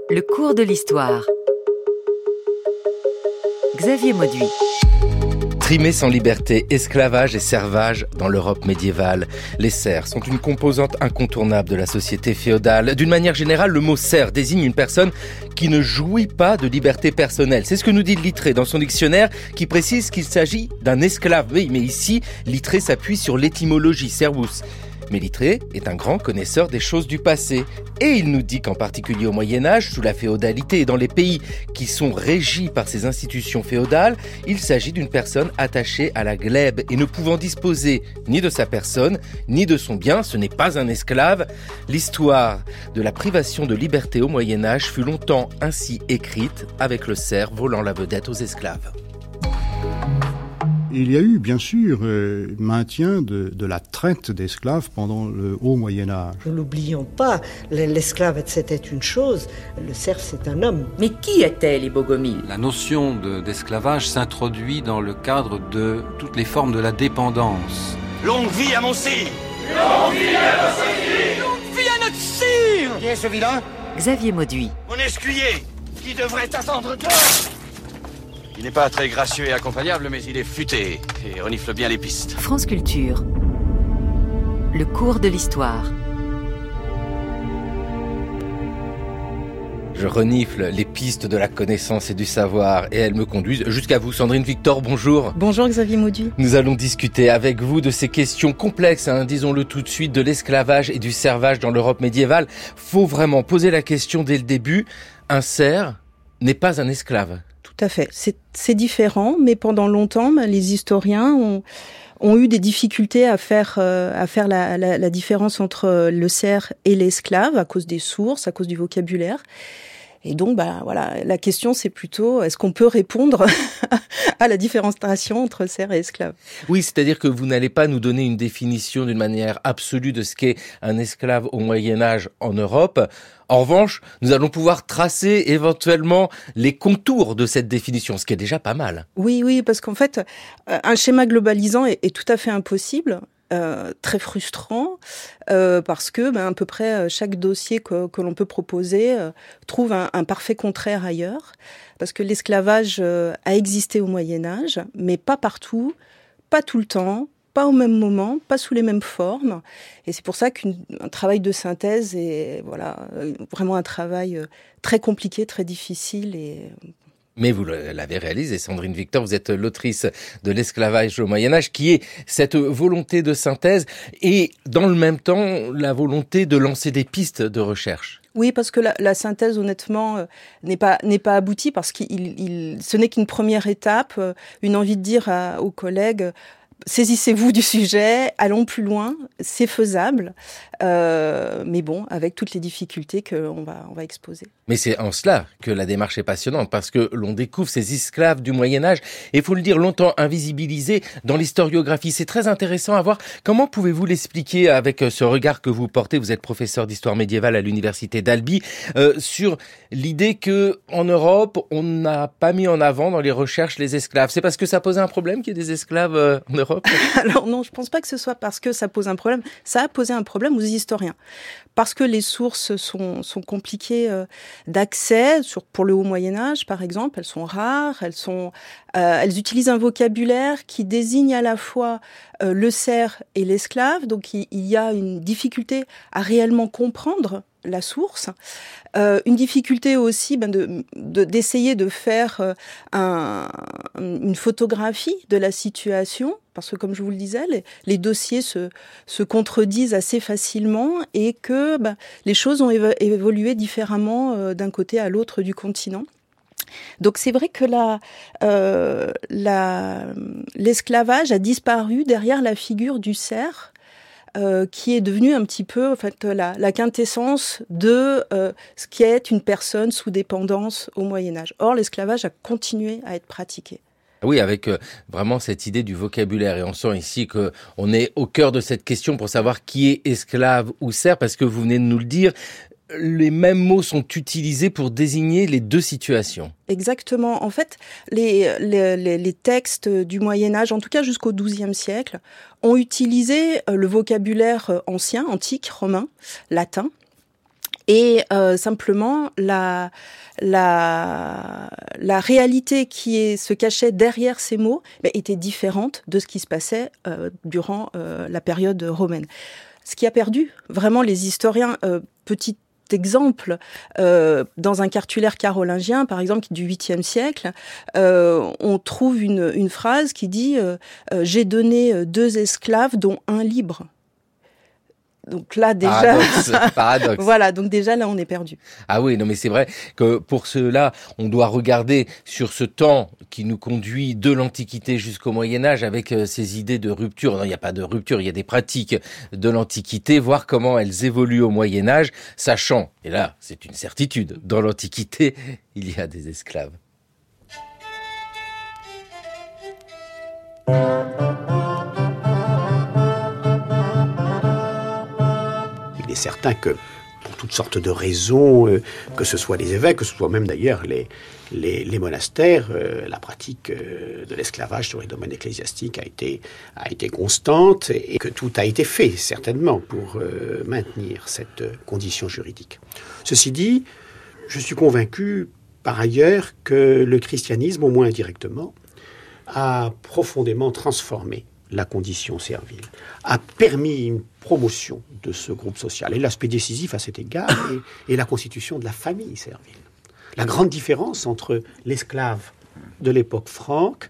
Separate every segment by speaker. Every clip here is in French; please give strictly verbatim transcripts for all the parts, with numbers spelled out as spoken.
Speaker 1: Le cours de l'histoire. Xavier Mauduit.
Speaker 2: Trimés sans liberté, esclavage et servage dans l'Europe médiévale. Les serfs sont une composante incontournable de la société féodale. D'une manière générale, le mot serf désigne une personne qui ne jouit pas de liberté personnelle. C'est ce que nous dit Littré dans son dictionnaire qui précise qu'il s'agit d'un esclave. Oui, mais ici, Littré s'appuie sur l'étymologie, servus. Mais Littré est un grand connaisseur des choses du passé. Et il nous dit qu'en particulier au Moyen-Âge, sous la féodalité et dans les pays qui sont régis par ces institutions féodales, il s'agit d'une personne attachée à la glèbe et ne pouvant disposer ni de sa personne, ni de son bien. Ce n'est pas un esclave. L'histoire de la privation de liberté au Moyen-Âge fut longtemps ainsi écrite, avec le cerf volant la vedette aux esclaves.
Speaker 3: Il y a eu, bien sûr, euh, maintien de, de la traite d'esclaves pendant le haut Moyen-Âge.
Speaker 4: Ne l'oublions pas, l'esclave c'était une chose, le serf c'est un homme.
Speaker 1: Mais qui étaient les Bogomiles ?
Speaker 5: La notion de, d'esclavage s'introduit dans le cadre de toutes les formes de la dépendance.
Speaker 6: Longue vie à mon sire !
Speaker 7: Longue vie à notre sire !
Speaker 6: Longue vie à notre sire !
Speaker 7: Qui est ce vilain ?
Speaker 1: Xavier Mauduit.
Speaker 6: Mon escuyer, qui devrait attendre toi.
Speaker 8: Il n'est pas très gracieux et accompagnable, mais il est futé et renifle bien les pistes.
Speaker 1: France Culture. Le cours de l'histoire.
Speaker 2: Je renifle les pistes de la connaissance et du savoir et elles me conduisent jusqu'à vous. Sandrine Victor, bonjour.
Speaker 9: Bonjour Xavier Mauduit.
Speaker 2: Nous allons discuter avec vous de ces questions complexes, hein, disons-le tout de suite, de l'esclavage et du servage dans l'Europe médiévale. Faut vraiment poser la question dès le début. Un serf n'est pas un esclave.
Speaker 9: Tout à fait. C'est, c'est différent, mais pendant longtemps, les historiens ont, ont eu des difficultés à faire, euh, à faire la, la, la différence entre le serf et l'esclave à cause des sources, à cause du vocabulaire. Et donc, bah, voilà, la question, c'est plutôt, est-ce qu'on peut répondre à la différenciation entre serf et esclave ?
Speaker 2: Oui, c'est-à-dire que vous n'allez pas nous donner une définition d'une manière absolue de ce qu'est un esclave au Moyen-Âge en Europe. En revanche, nous allons pouvoir tracer éventuellement les contours de cette définition, ce qui est déjà pas mal.
Speaker 9: Oui, oui, parce qu'en fait, un schéma globalisant est, est tout à fait impossible. Euh, très frustrant euh, parce que ben, à peu près chaque dossier que, que l'on peut proposer euh, trouve un, un parfait contraire ailleurs, parce que l'esclavage euh, a existé au Moyen-Âge, mais pas partout, pas tout le temps, pas au même moment, pas sous les mêmes formes, et c'est pour ça qu'un travail de synthèse est voilà, vraiment un travail très compliqué, très difficile et...
Speaker 2: Mais vous l'avez réalisé, Sandrine Victor, vous êtes l'autrice de l'esclavage au Moyen-Âge, qui est cette volonté de synthèse et, dans le même temps, la volonté de lancer des pistes de recherche.
Speaker 9: Oui, parce que la, la synthèse, honnêtement, euh, n'est pas n'est pas aboutie, parce qu'il il, ce n'est qu'une première étape, euh, une envie de dire à, aux collègues... Saisissez-vous du sujet, allons plus loin, c'est faisable, euh, mais bon, avec toutes les difficultés qu'on va, on va exposer.
Speaker 2: Mais c'est en cela que la démarche est passionnante, parce que l'on découvre ces esclaves du Moyen-Âge, et il faut le dire, longtemps invisibilisés dans l'historiographie. C'est très intéressant à voir. Comment pouvez-vous l'expliquer avec ce regard que vous portez, vous êtes professeur d'histoire médiévale à l'université d'Albi, euh, sur l'idée que en Europe, on n'a pas mis en avant dans les recherches les esclaves. C'est parce que ça posait un problème qu'il y ait des esclaves euh, en Europe ?
Speaker 9: Alors non, je pense pas que ce soit parce que ça pose un problème. Ça a posé un problème aux historiens. Parce que les sources sont, sont compliquées euh, d'accès, sur, pour le haut Moyen-Âge par exemple, elles sont rares, elles, sont, euh, elles utilisent un vocabulaire qui désigne à la fois euh, le serf et l'esclave, donc il, il y a une difficulté à réellement comprendre la source, euh, une difficulté aussi ben, de, de, d'essayer de faire euh, un, une photographie de la situation, parce que comme je vous le disais, les, les dossiers se, se contredisent assez facilement et que ben, les choses ont évo- évolué différemment euh, d'un côté à l'autre du continent. Donc c'est vrai que la, euh, la, l'esclavage a disparu derrière la figure du serf, Euh, qui est devenu un petit peu en fait, la, la quintessence de euh, ce qui est une personne sous dépendance au Moyen-Âge. Or, l'esclavage a continué à être pratiqué.
Speaker 2: Oui, avec euh, vraiment cette idée du vocabulaire. Et on sent ici qu'on est au cœur de cette question pour savoir qui est esclave ou serf, parce que vous venez de nous le dire, les mêmes mots sont utilisés pour désigner les deux situations.
Speaker 9: Exactement. En fait, les, les, les textes du Moyen-Âge, en tout cas jusqu'au douzième siècle, ont utilisé le vocabulaire ancien, antique, romain, latin, Et euh, simplement, la, la, la réalité qui est, se cachait derrière ces mots bah, était différente de ce qui se passait euh, durant euh, la période romaine. Ce qui a perdu, vraiment, les historiens, euh, petit exemple, euh, dans un cartulaire carolingien, par exemple, du huitième siècle, euh, on trouve une, une phrase qui dit euh, euh, « J'ai donné deux esclaves, dont un libre ». Donc là, déjà...
Speaker 2: Paradoxe, paradoxe.
Speaker 9: Voilà, donc déjà, là, on est perdu.
Speaker 2: Ah oui, non mais c'est vrai que pour cela, on doit regarder sur ce temps qui nous conduit de l'Antiquité jusqu'au Moyen-Âge avec euh, ces idées de rupture. Non, il n'y a pas de rupture, il y a des pratiques de l'Antiquité, voir comment elles évoluent au Moyen-Âge, sachant, et là, c'est une certitude, dans l'Antiquité, il y a des esclaves.
Speaker 10: Il est certain que, pour toutes sortes de raisons, euh, que ce soit les évêques, que ce soit même d'ailleurs les, les, les monastères, euh, la pratique euh, de l'esclavage sur les domaines ecclésiastiques a été, a été constante et, et que tout a été fait, certainement, pour euh, maintenir cette euh, condition juridique. Ceci dit, je suis convaincu, par ailleurs, que le christianisme, au moins indirectement, a profondément transformé la condition servile, a permis une promotion de ce groupe social. Et l'aspect décisif à cet égard est, est la constitution de la famille servile. La grande différence entre l'esclave de l'époque franque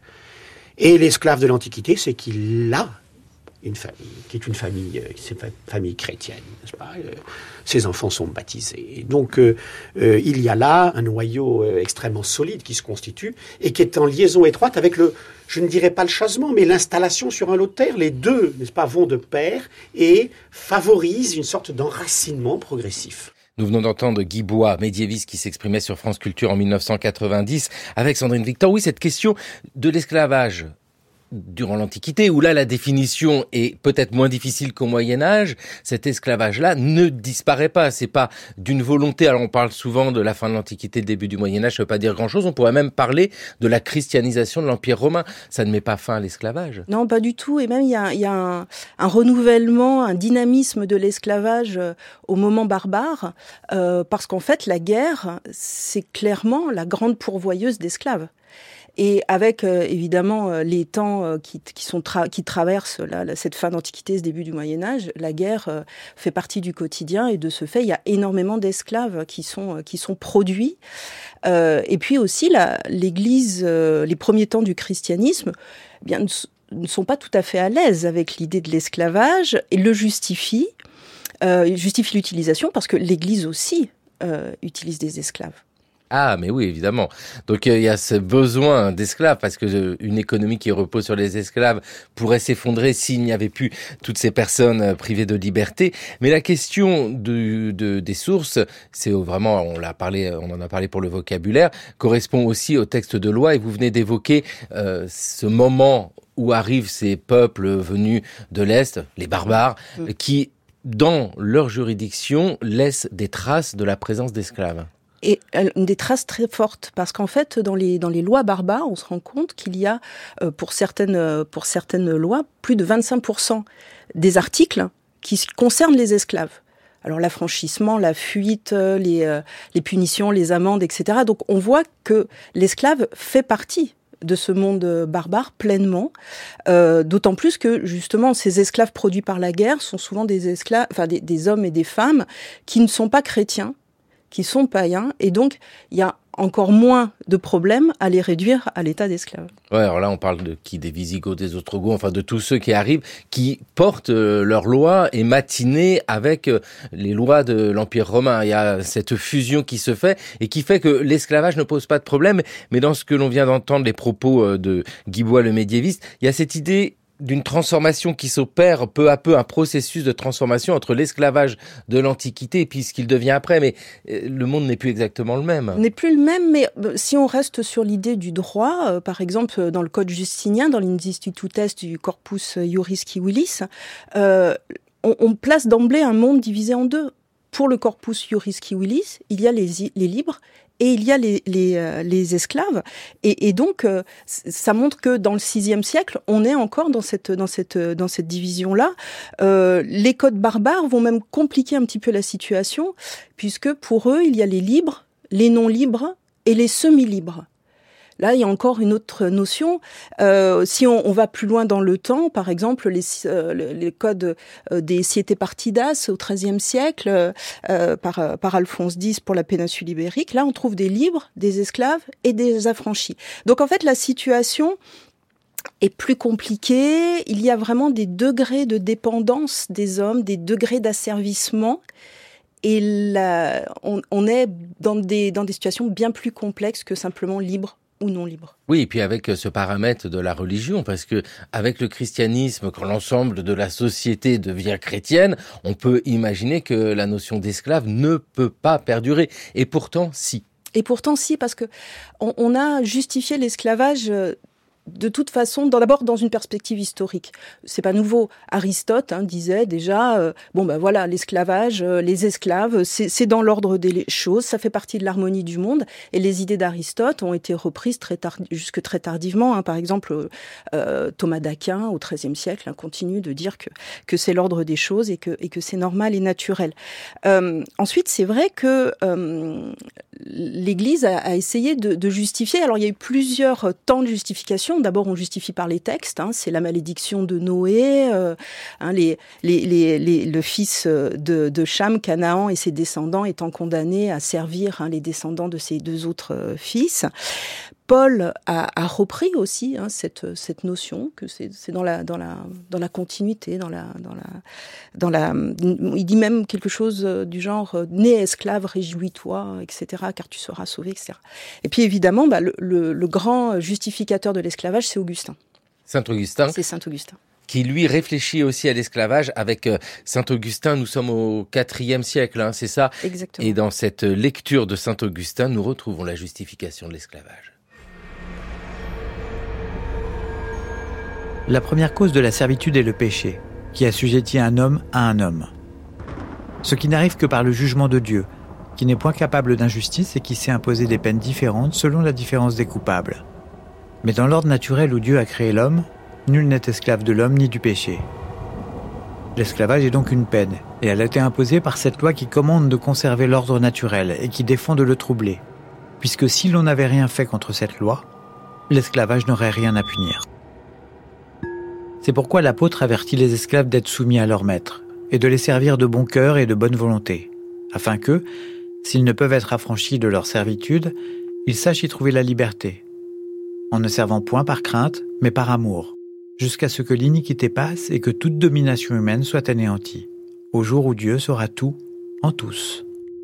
Speaker 10: et l'esclave de l'Antiquité, c'est qu'il a une famille, qui est une famille, c'est une famille chrétienne, n'est-ce pas ? Ses enfants sont baptisés. Et donc, euh, euh, il y a là un noyau euh, extrêmement solide qui se constitue et qui est en liaison étroite avec le, je ne dirais pas le chasement, mais l'installation sur un lot de terre. Les deux, n'est-ce pas, vont de pair et favorisent une sorte d'enracinement progressif.
Speaker 2: Nous venons d'entendre Guy Bois, médiéviste qui s'exprimait sur France Culture en mille neuf cent quatre-vingt-dix avec Sandrine Victor. Oui, cette question de l'esclavage durant l'Antiquité, où là la définition est peut-être moins difficile qu'au Moyen-Âge, cet esclavage-là ne disparaît pas. C'est pas d'une volonté. Alors on parle souvent de la fin de l'Antiquité, le début du Moyen-Âge, ça veut pas dire grand-chose. On pourrait même parler de la christianisation de l'Empire romain. Ça ne met pas fin à l'esclavage.
Speaker 9: Non, pas du tout. Et même il y a, il y a un, un renouvellement, un dynamisme de l'esclavage au moment barbare, euh, parce qu'en fait la guerre, c'est clairement la grande pourvoyeuse d'esclaves. Et avec euh, évidemment euh, les temps euh, qui, qui, sont tra- qui traversent là, là, cette fin d'Antiquité, ce début du Moyen-Âge, la guerre euh, fait partie du quotidien et de ce fait, il y a énormément d'esclaves qui sont, euh, qui sont produits. Euh, et puis aussi, la, l'Église, euh, les premiers temps du christianisme, eh bien, ne, ne sont pas tout à fait à l'aise avec l'idée de l'esclavage et le justifient, euh, justifient l'utilisation parce que l'Église aussi euh, utilise des esclaves.
Speaker 2: Ah, mais oui, évidemment. Donc, il euh, y a ce besoin d'esclaves, parce que euh, une économie qui repose sur les esclaves pourrait s'effondrer s'il n'y avait plus toutes ces personnes euh, privées de liberté. Mais la question de, de, des sources, c'est vraiment, on l'a parlé, on en a parlé pour le vocabulaire, correspond aussi au texte de loi. Et vous venez d'évoquer euh, ce moment où arrivent ces peuples venus de l'Est, les barbares, mmh. qui, dans leur juridiction, laissent des traces de la présence d'esclaves.
Speaker 9: Et des traces très fortes, parce qu'en fait, dans les, dans les lois barbares, on se rend compte qu'il y a, euh, pour, certaines, pour certaines lois, plus de vingt-cinq pour cent des articles qui concernent les esclaves. Alors l'affranchissement, la fuite, les, euh, les punitions, les amendes, et cetera. Donc on voit que l'esclave fait partie de ce monde barbare pleinement, euh, d'autant plus que justement ces esclaves produits par la guerre sont souvent des esclaves, enfin des, des hommes et des femmes qui ne sont pas chrétiens, qui sont païens, et donc il y a encore moins de problèmes à les réduire à l'état d'esclaves.
Speaker 2: Ouais, alors là on parle de qui, des Visigoths, des Ostrogoths, enfin de tous ceux qui arrivent, qui portent euh, leurs lois et matinés avec euh, les lois de l'Empire romain. Il y a cette fusion qui se fait et qui fait que l'esclavage ne pose pas de problème. Mais dans ce que l'on vient d'entendre, les propos euh, de Guy Bois le médiéviste, il y a cette idée d'une transformation qui s'opère peu à peu, un processus de transformation entre l'esclavage de l'Antiquité et puis ce qu'il devient après. Mais le monde n'est plus exactement le même.
Speaker 9: N'est plus le même, mais si on reste sur l'idée du droit, euh, par exemple dans le Code justinien, dans l'Institututes du Corpus Juris Civilis, euh, on, on place d'emblée un monde divisé en deux. pour le corpus juris civilis, il y a les, les libres et il y a les, les, euh, les esclaves. Et, et donc, euh, ça montre que dans le sixième siècle, on est encore dans cette, dans cette, dans cette division-là. Euh, les codes barbares vont même compliquer un petit peu la situation, puisque pour eux, il y a les libres, les non-libres et les semi-libres. Là, il y a encore une autre notion. Euh, si on, on va plus loin dans le temps, par exemple, les, euh, les codes euh, des Siete Partidas au treizième siècle, euh, par, par Alphonse X pour la péninsule ibérique, là, on trouve des libres, des esclaves et des affranchis. Donc, en fait, la situation est plus compliquée. Il y a vraiment des degrés de dépendance des hommes, des degrés d'asservissement. Et là, on, on est dans des, dans des situations bien plus complexes que simplement libres ou non libre.
Speaker 2: Oui, et puis avec ce paramètre de la religion, parce que avec le christianisme, quand l'ensemble de la société devient chrétienne, on peut imaginer que la notion d'esclave ne peut pas perdurer. Et pourtant, si.
Speaker 9: Et pourtant, si, parce que on, on a justifié l'esclavage de toute façon, dans, d'abord dans une perspective historique. C'est pas nouveau. Aristote hein, disait déjà, euh, bon ben voilà, l'esclavage, euh, les esclaves, c'est, c'est dans l'ordre des choses, ça fait partie de l'harmonie du monde. Et les idées d'Aristote ont été reprises très tard, jusque très tardivement. Hein. Par exemple, euh, Thomas d'Aquin, au treizième siècle, hein, continue de dire que que c'est l'ordre des choses et que et que c'est normal et naturel. Euh, ensuite, c'est vrai que euh, l'Église a, a essayé de, de justifier. Alors, il y a eu plusieurs temps de justification. D'abord, on justifie par les textes. Hein, c'est la malédiction de Noé, euh, hein, les, les, les, les, le fils de, de Cham, Canaan et ses descendants étant condamnés à servir hein, les descendants de ses deux autres euh, fils. Paul a, a repris aussi hein, cette, cette notion que c'est, c'est dans la dans la dans la continuité, dans la dans la dans la. Il dit même quelque chose du genre né esclave, réjouis-toi, et cetera. Car tu seras sauvé, et cetera. Et puis évidemment, bah, le, le, le grand justificateur de l'esclavage, c'est Augustin.
Speaker 2: Saint Augustin.
Speaker 9: C'est Saint Augustin.
Speaker 2: Qui lui réfléchit aussi à l'esclavage avec Saint Augustin. Nous sommes au quatrième siècle, hein, c'est ça.
Speaker 9: Exactement.
Speaker 2: Et dans cette lecture de Saint Augustin, nous retrouvons la justification de l'esclavage.
Speaker 11: La première cause de la servitude est le péché, qui assujettit un homme à un homme. Ce qui n'arrive que par le jugement de Dieu, qui n'est point capable d'injustice et qui sait imposer des peines différentes selon la différence des coupables. Mais dans l'ordre naturel où Dieu a créé l'homme, nul n'est esclave de l'homme ni du péché. L'esclavage est donc une peine, et elle a été imposée par cette loi qui commande de conserver l'ordre naturel et qui défend de le troubler, puisque si l'on n'avait rien fait contre cette loi, l'esclavage n'aurait rien à punir. C'est pourquoi l'apôtre avertit les esclaves d'être soumis à leur maître et de les servir de bon cœur et de bonne volonté, afin que, s'ils ne peuvent être affranchis de leur servitude, ils sachent y trouver la liberté, en ne servant point par crainte, mais par amour, jusqu'à ce que l'iniquité passe et que toute domination humaine soit anéantie, au jour où Dieu saura tout en tous.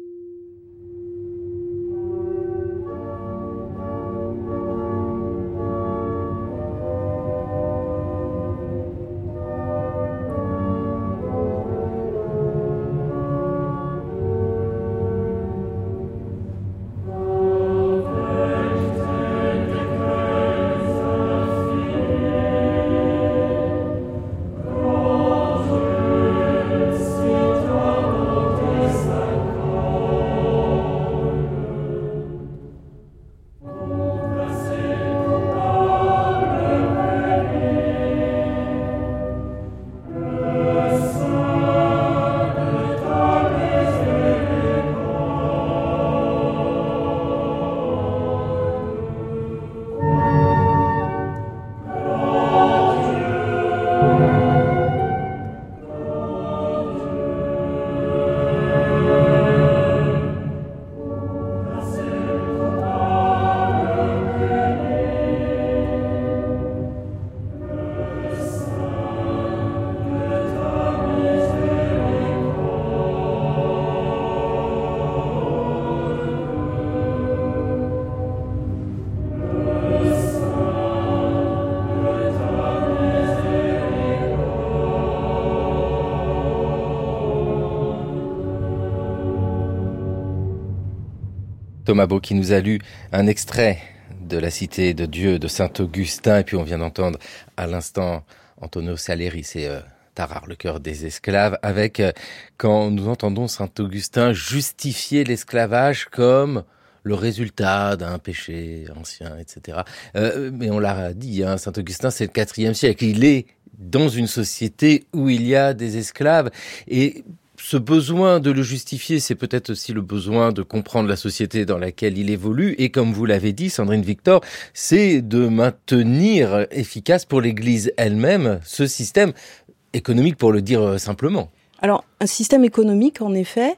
Speaker 2: Thomas Beau qui nous a lu un extrait de la Cité de Dieu de Saint Augustin, et puis on vient d'entendre à l'instant Antonio Salieri, c'est euh, Tarare, le cœur des esclaves, avec, euh, quand nous entendons saint Augustin justifier l'esclavage comme le résultat d'un péché ancien, et cetera. Euh, mais on l'a dit, hein, saint Augustin, c'est le quatrième siècle. Il est dans une société où il y a des esclaves. Et ce besoin de le justifier, c'est peut-être aussi le besoin de comprendre la société dans laquelle il évolue. Et comme vous l'avez dit, Sandrine Victor, c'est de maintenir efficace pour l'Église elle-même ce système économique, pour le dire simplement. Alors, un système économique, en effet,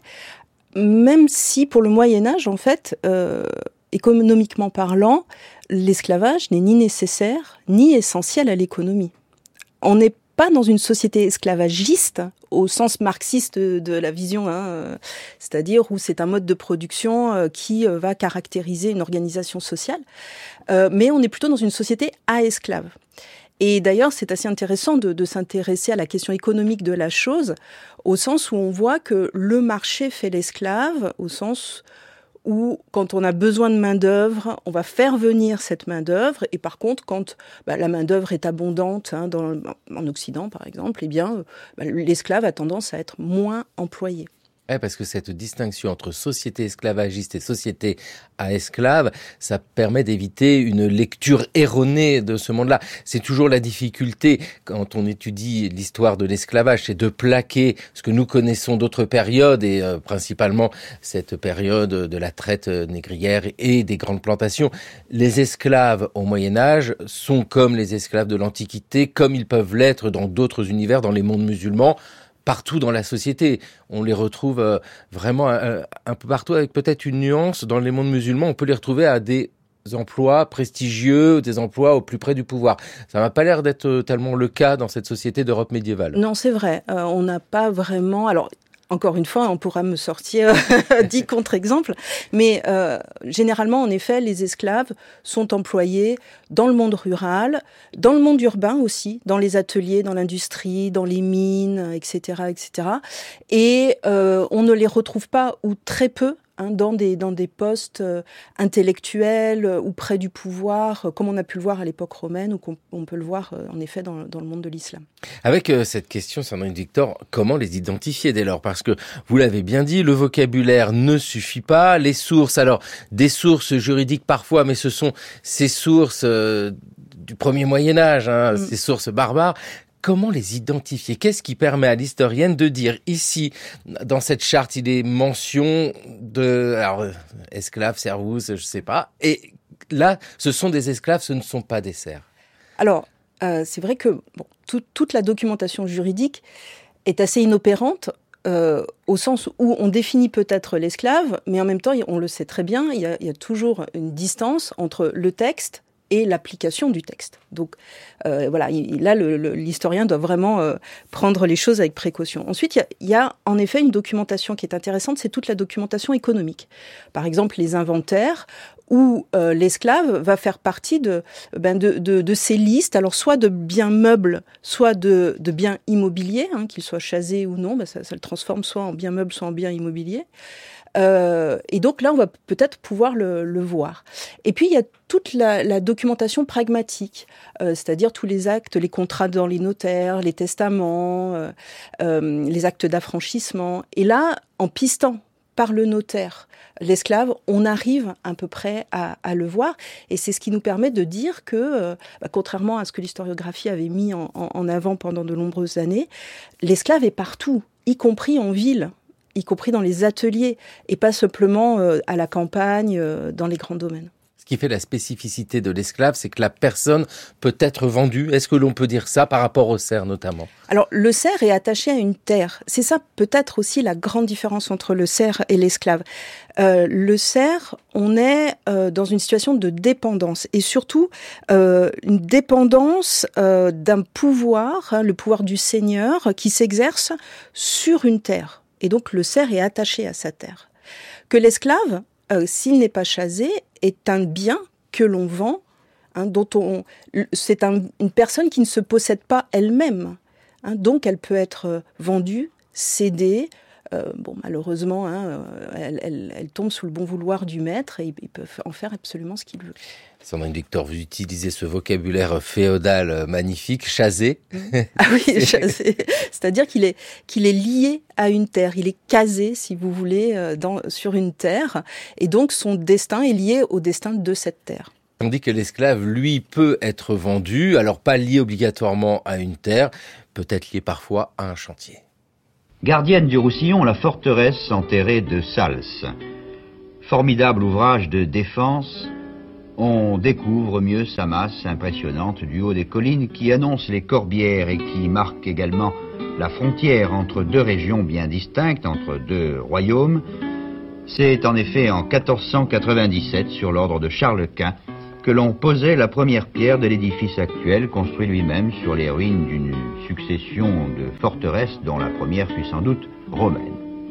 Speaker 2: même si pour le Moyen-Âge, en fait, euh, économiquement parlant, l'esclavage n'est ni nécessaire, ni essentiel à l'économie. On n'est pas dans une société esclavagiste, au sens marxiste de la vision, hein, euh, c'est-à-dire où c'est un mode de production euh, qui euh, va caractériser une organisation sociale, euh, mais on est plutôt dans une société à esclaves. Et d'ailleurs, c'est assez intéressant de, de s'intéresser à la question économique de la chose, au sens où on voit que le marché fait l'esclave, au sens où, quand on a besoin de main-d'œuvre, on va faire venir cette main-d'œuvre, et par contre, quand bah, la main-d'œuvre est abondante, hein, dans, en Occident par exemple, eh bien, bah, l'esclave a tendance à être moins employé. Ouais, parce que cette distinction entre société esclavagiste et société à esclaves, ça permet d'éviter une lecture erronée de ce monde-là. C'est toujours la difficulté quand on étudie l'histoire de l'esclavage, c'est de plaquer ce que nous connaissons d'autres périodes, et euh, principalement cette période de la traite négrière et des grandes plantations. Les esclaves au Moyen-Âge sont comme les esclaves de l'Antiquité, comme ils peuvent l'être dans d'autres univers, dans les mondes musulmans. Partout dans la société, on les retrouve euh, vraiment euh, un peu partout, avec peut-être une nuance. Dans les mondes musulmans, on peut les retrouver à des emplois prestigieux, des emplois au plus près du pouvoir. Ça m'a pas l'air d'être tellement le cas dans cette société d'Europe médiévale. Non, c'est vrai. Euh, on n'a pas vraiment... Alors, encore une fois, on pourra me sortir dix contre-exemples, mais euh, généralement, en effet, les esclaves sont employés dans le monde rural, dans le monde urbain aussi, dans les ateliers, dans l'industrie, dans les mines, et cetera, et cetera. Et euh, on ne les retrouve pas, ou très peu, hein, dans des dans des postes euh, intellectuels euh, ou près du pouvoir, euh, comme on a pu le voir à l'époque romaine, ou qu'on on peut le voir euh, en effet dans, dans le monde de l'islam. Avec euh, cette question, Sandrine Victor, comment les identifier dès lors ? Parce que vous l'avez bien dit, le vocabulaire ne suffit pas. Les sources, alors des sources juridiques parfois, mais ce sont ces sources euh, du premier Moyen-Âge, hein, mmh. ces sources barbares. Comment les identifier ? Qu'est-ce qui permet à l'historienne de dire ici, dans cette charte, il est mention de, alors, esclaves, servus, je sais pas, et là, ce sont des esclaves, ce ne sont pas des serfs. Alors, euh, c'est vrai que bon, tout, toute la documentation juridique est assez inopérante, euh, au sens où on définit peut-être l'esclave, mais en même temps, on le sait très bien, il y a, il y a toujours une distance entre le texte et l'application du texte. Donc euh, voilà, il, là, le, le, l'historien doit vraiment euh, prendre les choses avec précaution. Ensuite, il y a, il y a en effet une documentation qui est intéressante, c'est toute la documentation économique. Par exemple, les inventaires, où euh, l'esclave va faire partie de, ben de, de, de ces listes, alors soit de biens meubles, soit de, de biens immobiliers, hein, qu'ils soient chasés ou non, ben ça, ça le transforme soit en biens meubles, soit en biens immobiliers. Euh, et donc là, on va peut-être pouvoir le, le voir. Et puis, il y a toute la, la documentation pragmatique, euh, c'est-à-dire tous les actes, les contrats dans les notaires, les testaments, euh, euh, les actes d'affranchissement. Et là, en pistant par le notaire l'esclave, on arrive à peu près à, à le voir. Et c'est ce qui nous permet de dire que, euh, bah, contrairement à ce que l'historiographie avait mis en, en, en avant pendant de nombreuses années, l'esclave est partout, y compris en ville, y compris dans les ateliers, et pas simplement euh, à la campagne, euh, dans les grands domaines. Ce qui fait la spécificité de l'esclave, c'est que la personne peut être vendue. Est-ce que l'on peut dire ça par rapport au serf notamment ? Alors, le serf est attaché à une terre. C'est ça peut-être aussi la grande différence entre le serf et l'esclave. Euh, le serf, on est euh, dans une situation de dépendance, et surtout euh, une dépendance euh, d'un pouvoir, hein, le pouvoir du seigneur, qui s'exerce sur une terre. Et donc, le serf est attaché à sa terre. Que l'esclave, euh, s'il n'est pas chasé, est un bien que l'on vend, hein, dont on, c'est un, une personne qui ne se possède pas elle-même. Hein, donc, elle peut être vendue, cédée,
Speaker 9: euh, bon, malheureusement, hein, elle, elle, elle tombe sous le bon vouloir du maître et ils peuvent en faire absolument ce qu'ils veulent.
Speaker 2: Sandrine Victor, vous utilisez ce vocabulaire féodal magnifique, chasé.
Speaker 9: Ah oui, chasé. C'est-à-dire qu'il est, qu'il est lié à une terre. Il est casé, si vous voulez, dans, sur une terre. Et donc, son destin est lié au destin de cette terre.
Speaker 2: On dit que l'esclave, lui, peut être vendu, alors pas lié obligatoirement à une terre, peut-être lié parfois à un chantier.
Speaker 12: Gardienne du Roussillon, la forteresse enterrée de Sals. Formidable ouvrage de défense, on découvre mieux sa masse impressionnante du haut des collines qui annoncent les Corbières et qui marque également la frontière entre deux régions bien distinctes, entre deux royaumes. C'est en effet en quatorze cent quatre-vingt-dix-sept, sur l'ordre de Charles Quint, que l'on posait la première pierre de l'édifice actuel, construit lui-même sur les ruines d'une succession de forteresses dont la première fut sans doute romaine.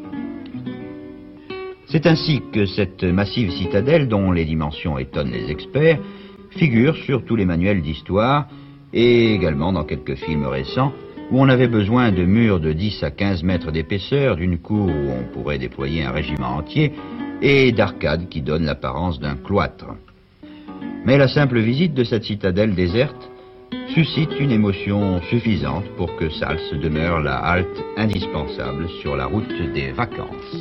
Speaker 12: C'est ainsi que cette massive citadelle, dont les dimensions étonnent les experts, figure sur tous les manuels d'histoire et également dans quelques films récents où on avait besoin de murs de dix à quinze mètres d'épaisseur, d'une cour où on pourrait déployer un régiment entier et d'arcades qui donnent l'apparence d'un cloître. Mais la simple visite de cette citadelle déserte suscite une émotion suffisante pour que Sals demeure la halte indispensable sur la route des vacances.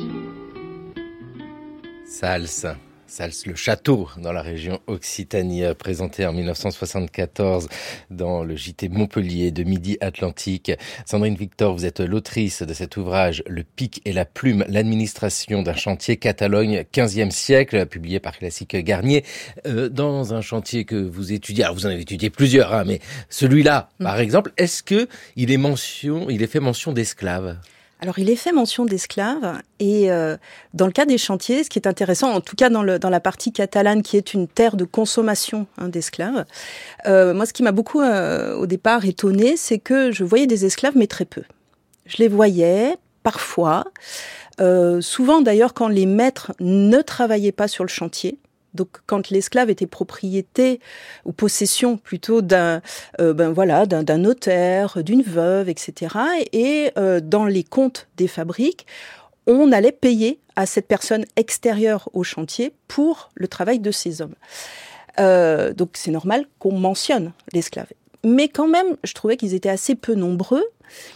Speaker 2: Sals, Sals le château dans la région Occitanie, présenté en dix-neuf cent soixante-quatorze dans le J T Montpellier de Midi Atlantique. Sandrine Victor, vous êtes l'autrice de cet ouvrage Le pic et la plume, l'administration d'un chantier Catalogne quinzième siècle, publié par Classique Garnier. Euh, dans un chantier que vous étudiez, alors vous en avez étudié plusieurs, hein, mais celui-là, mmh. par exemple, est-ce que il est mention, il est fait mention d'esclaves ?
Speaker 9: Alors, il est fait mention d'esclaves et euh, dans le cas des chantiers, ce qui est intéressant, en tout cas dans, le, dans la partie catalane qui est une terre de consommation hein, d'esclaves, euh, moi, ce qui m'a beaucoup euh, au départ étonnée, c'est que je voyais des esclaves, mais très peu. Je les voyais parfois, euh, souvent d'ailleurs quand les maîtres ne travaillaient pas sur le chantier. Donc, quand l'esclave était propriété ou possession plutôt d'un, euh, ben voilà, d'un, d'un notaire, d'une veuve, et cetera. Et euh, dans les comptes des fabriques, on allait payer à cette personne extérieure au chantier pour le travail de ces hommes. Euh, donc, c'est normal qu'on mentionne l'esclave. Mais quand même, je trouvais qu'ils étaient assez peu nombreux.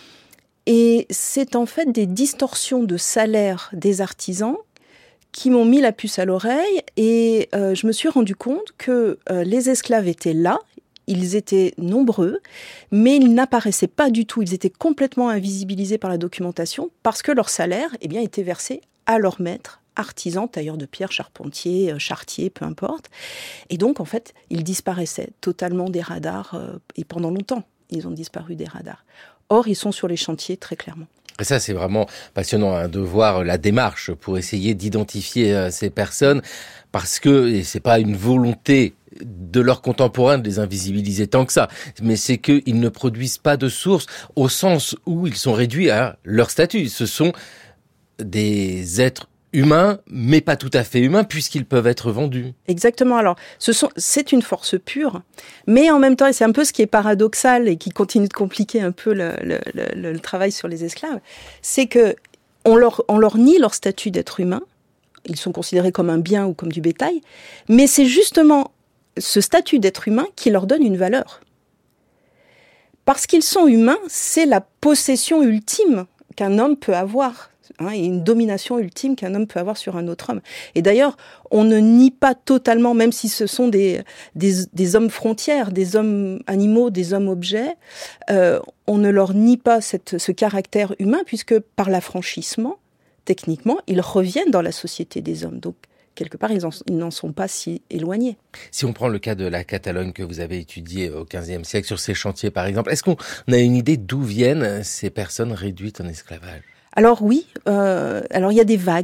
Speaker 9: Et c'est en fait des distorsions de salaire des artisans qui m'ont mis la puce à l'oreille et euh, je me suis rendu compte que euh, les esclaves étaient là, ils étaient nombreux, mais ils n'apparaissaient pas du tout, ils étaient complètement invisibilisés par la documentation parce que leur salaire eh bien, était versé à leur maître, artisan, tailleur de pierre, charpentier, charretier, peu importe. Et donc, en fait, ils disparaissaient totalement des radars euh, et pendant longtemps, ils ont disparu des radars. Or, ils sont sur les chantiers très clairement.
Speaker 2: Et ça, c'est vraiment passionnant hein, de voir la démarche pour essayer d'identifier euh, ces personnes, parce que et c'est pas une volonté de leurs contemporains de les invisibiliser tant que ça, mais c'est qu'ils ne produisent pas de sources au sens où ils sont réduits à leur statut. Ce sont des êtres humains, mais pas tout à fait humains, puisqu'ils peuvent être vendus.
Speaker 9: Exactement. Alors, ce sont, c'est une force pure, mais en même temps, et c'est un peu ce qui est paradoxal et qui continue de compliquer un peu le, le, le, le travail sur les esclaves, c'est que on leur, on leur nie leur statut d'être humain. Ils sont considérés comme un bien ou comme du bétail, mais c'est justement ce statut d'être humain qui leur donne une valeur. Parce qu'ils sont humains, c'est la possession ultime qu'un homme peut avoir. Hein, et une domination ultime qu'un homme peut avoir sur un autre homme. Et d'ailleurs, on ne nie pas totalement, même si ce sont des, des, des hommes frontières, des hommes animaux, des hommes objets, euh, on ne leur nie pas cette, ce caractère humain, puisque par l'affranchissement, techniquement, ils reviennent dans la société des hommes. Donc, quelque part, ils, en, ils n'en sont pas si éloignés.
Speaker 2: Si on prend le cas de la Catalogne que vous avez étudié au quinzième siècle, sur ces chantiers par exemple, est-ce qu'on a une idée d'où viennent ces personnes réduites en esclavage ?
Speaker 9: Alors oui, euh, alors il y a des vagues.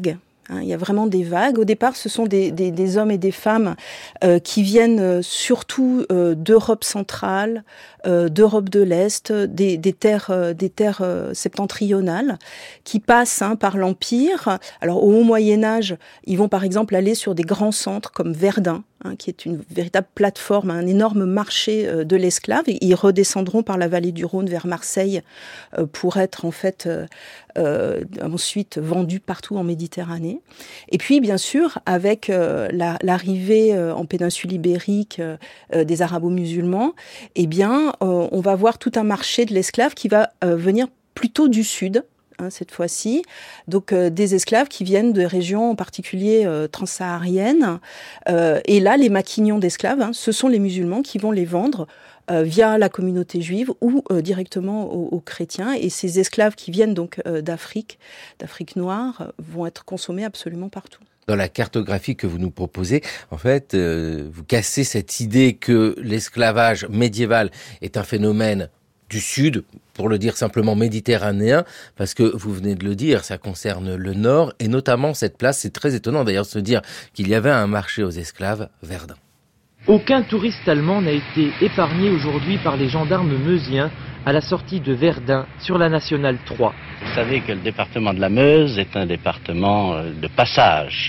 Speaker 9: Hein, il y a vraiment des vagues. Au départ, ce sont des, des, des hommes et des femmes euh, qui viennent euh, surtout euh, d'Europe centrale, euh, d'Europe de l'Est, des, des terres, euh, des terres euh, septentrionales, qui passent hein, par l'Empire. Alors, au Haut Moyen-Âge, ils vont par exemple aller sur des grands centres comme Verdun, hein, qui est une véritable plateforme, un énorme marché euh, de l'esclave. Et ils redescendront par la vallée du Rhône vers Marseille euh, pour être en fait euh, euh, ensuite vendus partout en Méditerranée. Et puis, bien sûr, avec euh, la, l'arrivée euh, en péninsule ibérique euh, euh, des arabo-musulmans, eh bien, euh, on va voir tout un marché de l'esclave qui va euh, venir plutôt du sud, hein, cette fois-ci. Donc, euh, des esclaves qui viennent de régions en particulier euh, transsahariennes. Euh, et là, les maquignons d'esclaves, hein, ce sont les musulmans qui vont les vendre Euh, via la communauté juive ou euh, directement aux, aux chrétiens. Et ces esclaves qui viennent donc euh, d'Afrique, d'Afrique noire, euh, vont être consommés absolument partout.
Speaker 2: Dans la cartographie que vous nous proposez, en fait, euh, vous cassez cette idée que l'esclavage médiéval est un phénomène du Sud, pour le dire simplement méditerranéen, parce que vous venez de le dire, ça concerne le Nord, et notamment cette place, c'est très étonnant d'ailleurs de se dire qu'il y avait un marché aux esclaves, Verdun.
Speaker 13: Aucun touriste allemand n'a été épargné aujourd'hui par les gendarmes meusiens à la sortie de Verdun sur la nationale trois.
Speaker 14: Vous savez que le département de la Meuse est un département de passage.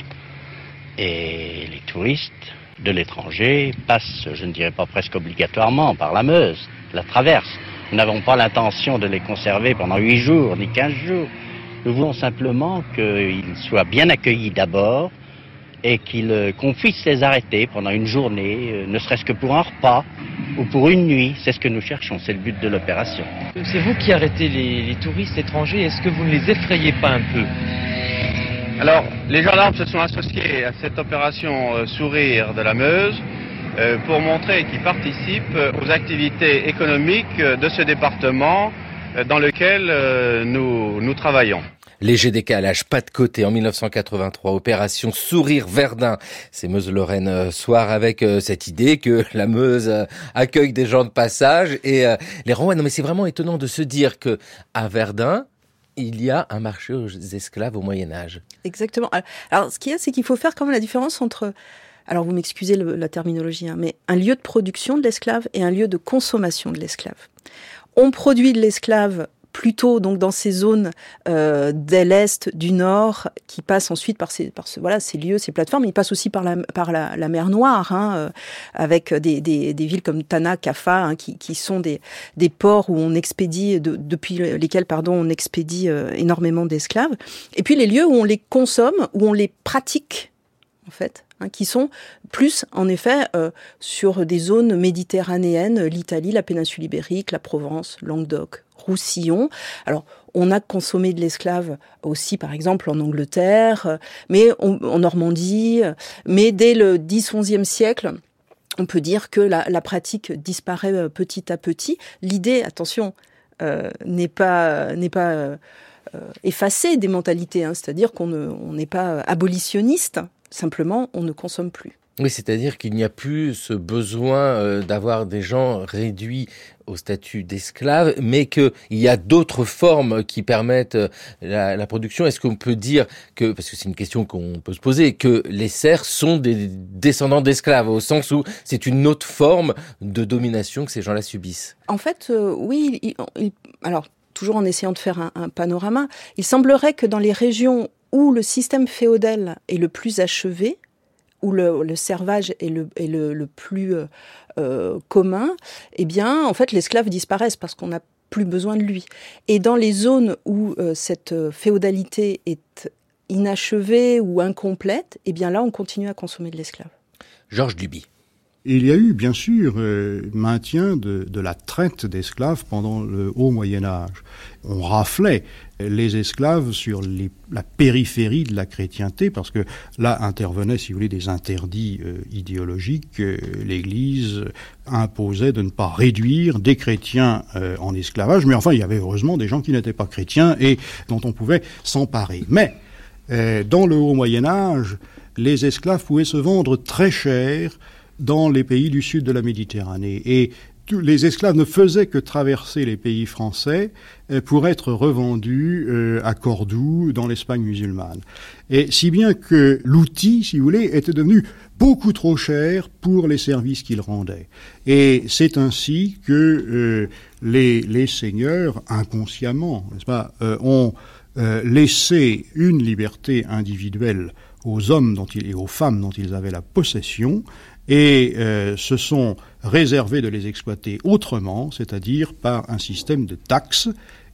Speaker 14: Et les touristes de l'étranger passent, je ne dirais pas presque obligatoirement, par la Meuse, la traversent. Nous n'avons pas l'intention de les conserver pendant huit jours ni quinze jours. Nous voulons simplement qu'ils soient bien accueillis d'abord, et qu'il, qu'on puisse les arrêter pendant une journée, ne serait-ce que pour un repas ou pour une nuit. C'est ce que nous cherchons, c'est le but de l'opération.
Speaker 13: C'est vous qui arrêtez les, les touristes étrangers, est-ce que vous ne les effrayez pas un peu ?
Speaker 15: Alors, les gendarmes se sont associés à cette opération euh, Sourire de la Meuse euh, pour montrer qu'ils participent aux activités économiques de ce département euh, dans lequel euh, nous, nous travaillons.
Speaker 2: Léger décalage, pas de côté en mille neuf cent quatre-vingt-trois, opération Sourire Verdun. C'est Meuse-Lorraine euh, soir avec euh, cette idée que la Meuse euh, accueille des gens de passage et euh, les renvoie. Non mais c'est vraiment étonnant de se dire que à Verdun, il y a un marché aux esclaves au Moyen-Âge.
Speaker 9: Exactement. Alors ce qu'il y a, c'est qu'il faut faire quand même la différence entre, alors vous m'excusez le, la terminologie, hein, mais un lieu de production de l'esclave et un lieu de consommation de l'esclave. On produit de l'esclave plutôt donc dans ces zones euh, de l'Est, du Nord, qui passent ensuite par ces, par ce, voilà, ces lieux, ces plateformes. Ils passent aussi par la, par la, la mer Noire, hein, euh, avec des, des, des villes comme Tana, Kaffa, hein, qui, qui sont des, des ports où on expédie, de, depuis lesquels pardon, on expédie euh, énormément d'esclaves. Et puis les lieux où on les consomme, où on les pratique, en fait. Hein, qui sont plus, en effet, euh, sur des zones méditerranéennes, l'Italie, la péninsule ibérique, la Provence, Languedoc, Roussillon. Alors, on a consommé de l'esclave aussi, par exemple, en Angleterre, euh, mais on, en Normandie. Euh, mais dès le dix onzième siècle, on peut dire que la, la pratique disparaît euh, petit à petit. L'idée, attention, euh, n'est pas... n'est pas euh, effacée des mentalités, hein, c'est-à-dire qu'on ne, on n'est pas abolitionniste. Simplement, on ne consomme plus.
Speaker 2: Oui, c'est-à-dire qu'il n'y a plus ce besoin euh, d'avoir des gens réduits au statut d'esclaves, mais qu'il y a d'autres formes qui permettent euh, la, la production. Est-ce qu'on peut dire que, parce que c'est une question qu'on peut se poser, que les serfs sont des descendants d'esclaves, au sens où c'est une autre forme de domination que ces gens-là subissent ?
Speaker 9: En fait, euh, oui, il, il, alors, toujours en essayant de faire un, un panorama, il semblerait que dans les régions où le système féodal est le plus achevé, où le, le servage est le, est le, le plus euh, euh, commun, eh bien, en fait, l'esclave disparaisse parce qu'on n'a plus besoin de lui. Et dans les zones où euh, cette féodalité est inachevée ou incomplète, eh bien là, on continue à consommer de l'esclave.
Speaker 2: Georges Duby.
Speaker 3: Il y a eu, bien sûr, euh, maintien de, de la traite d'esclaves pendant le Haut Moyen-Âge. On raflait les esclaves sur les, la périphérie de la chrétienté, parce que là intervenaient, si vous voulez, des interdits euh, idéologiques. Euh, L'Église imposait de ne pas réduire des chrétiens euh, en esclavage, mais enfin, il y avait heureusement des gens qui n'étaient pas chrétiens et dont on pouvait s'emparer. Mais, euh, dans le Haut Moyen-Âge, les esclaves pouvaient se vendre très cher dans les pays du sud de la Méditerranée. Et tous les esclaves ne faisaient que traverser les pays français pour être revendus euh, à Cordoue, dans l'Espagne musulmane. Et si bien que l'outil, si vous voulez, était devenu beaucoup trop cher pour les services qu'il rendait. Et c'est ainsi que euh, les, les seigneurs, inconsciemment, n'est-ce pas, euh, ont euh, laissé une liberté individuelle aux hommes dont ils, et aux femmes dont ils avaient la possession, et euh, se sont réservés de les exploiter autrement, c'est-à-dire par un système de taxes,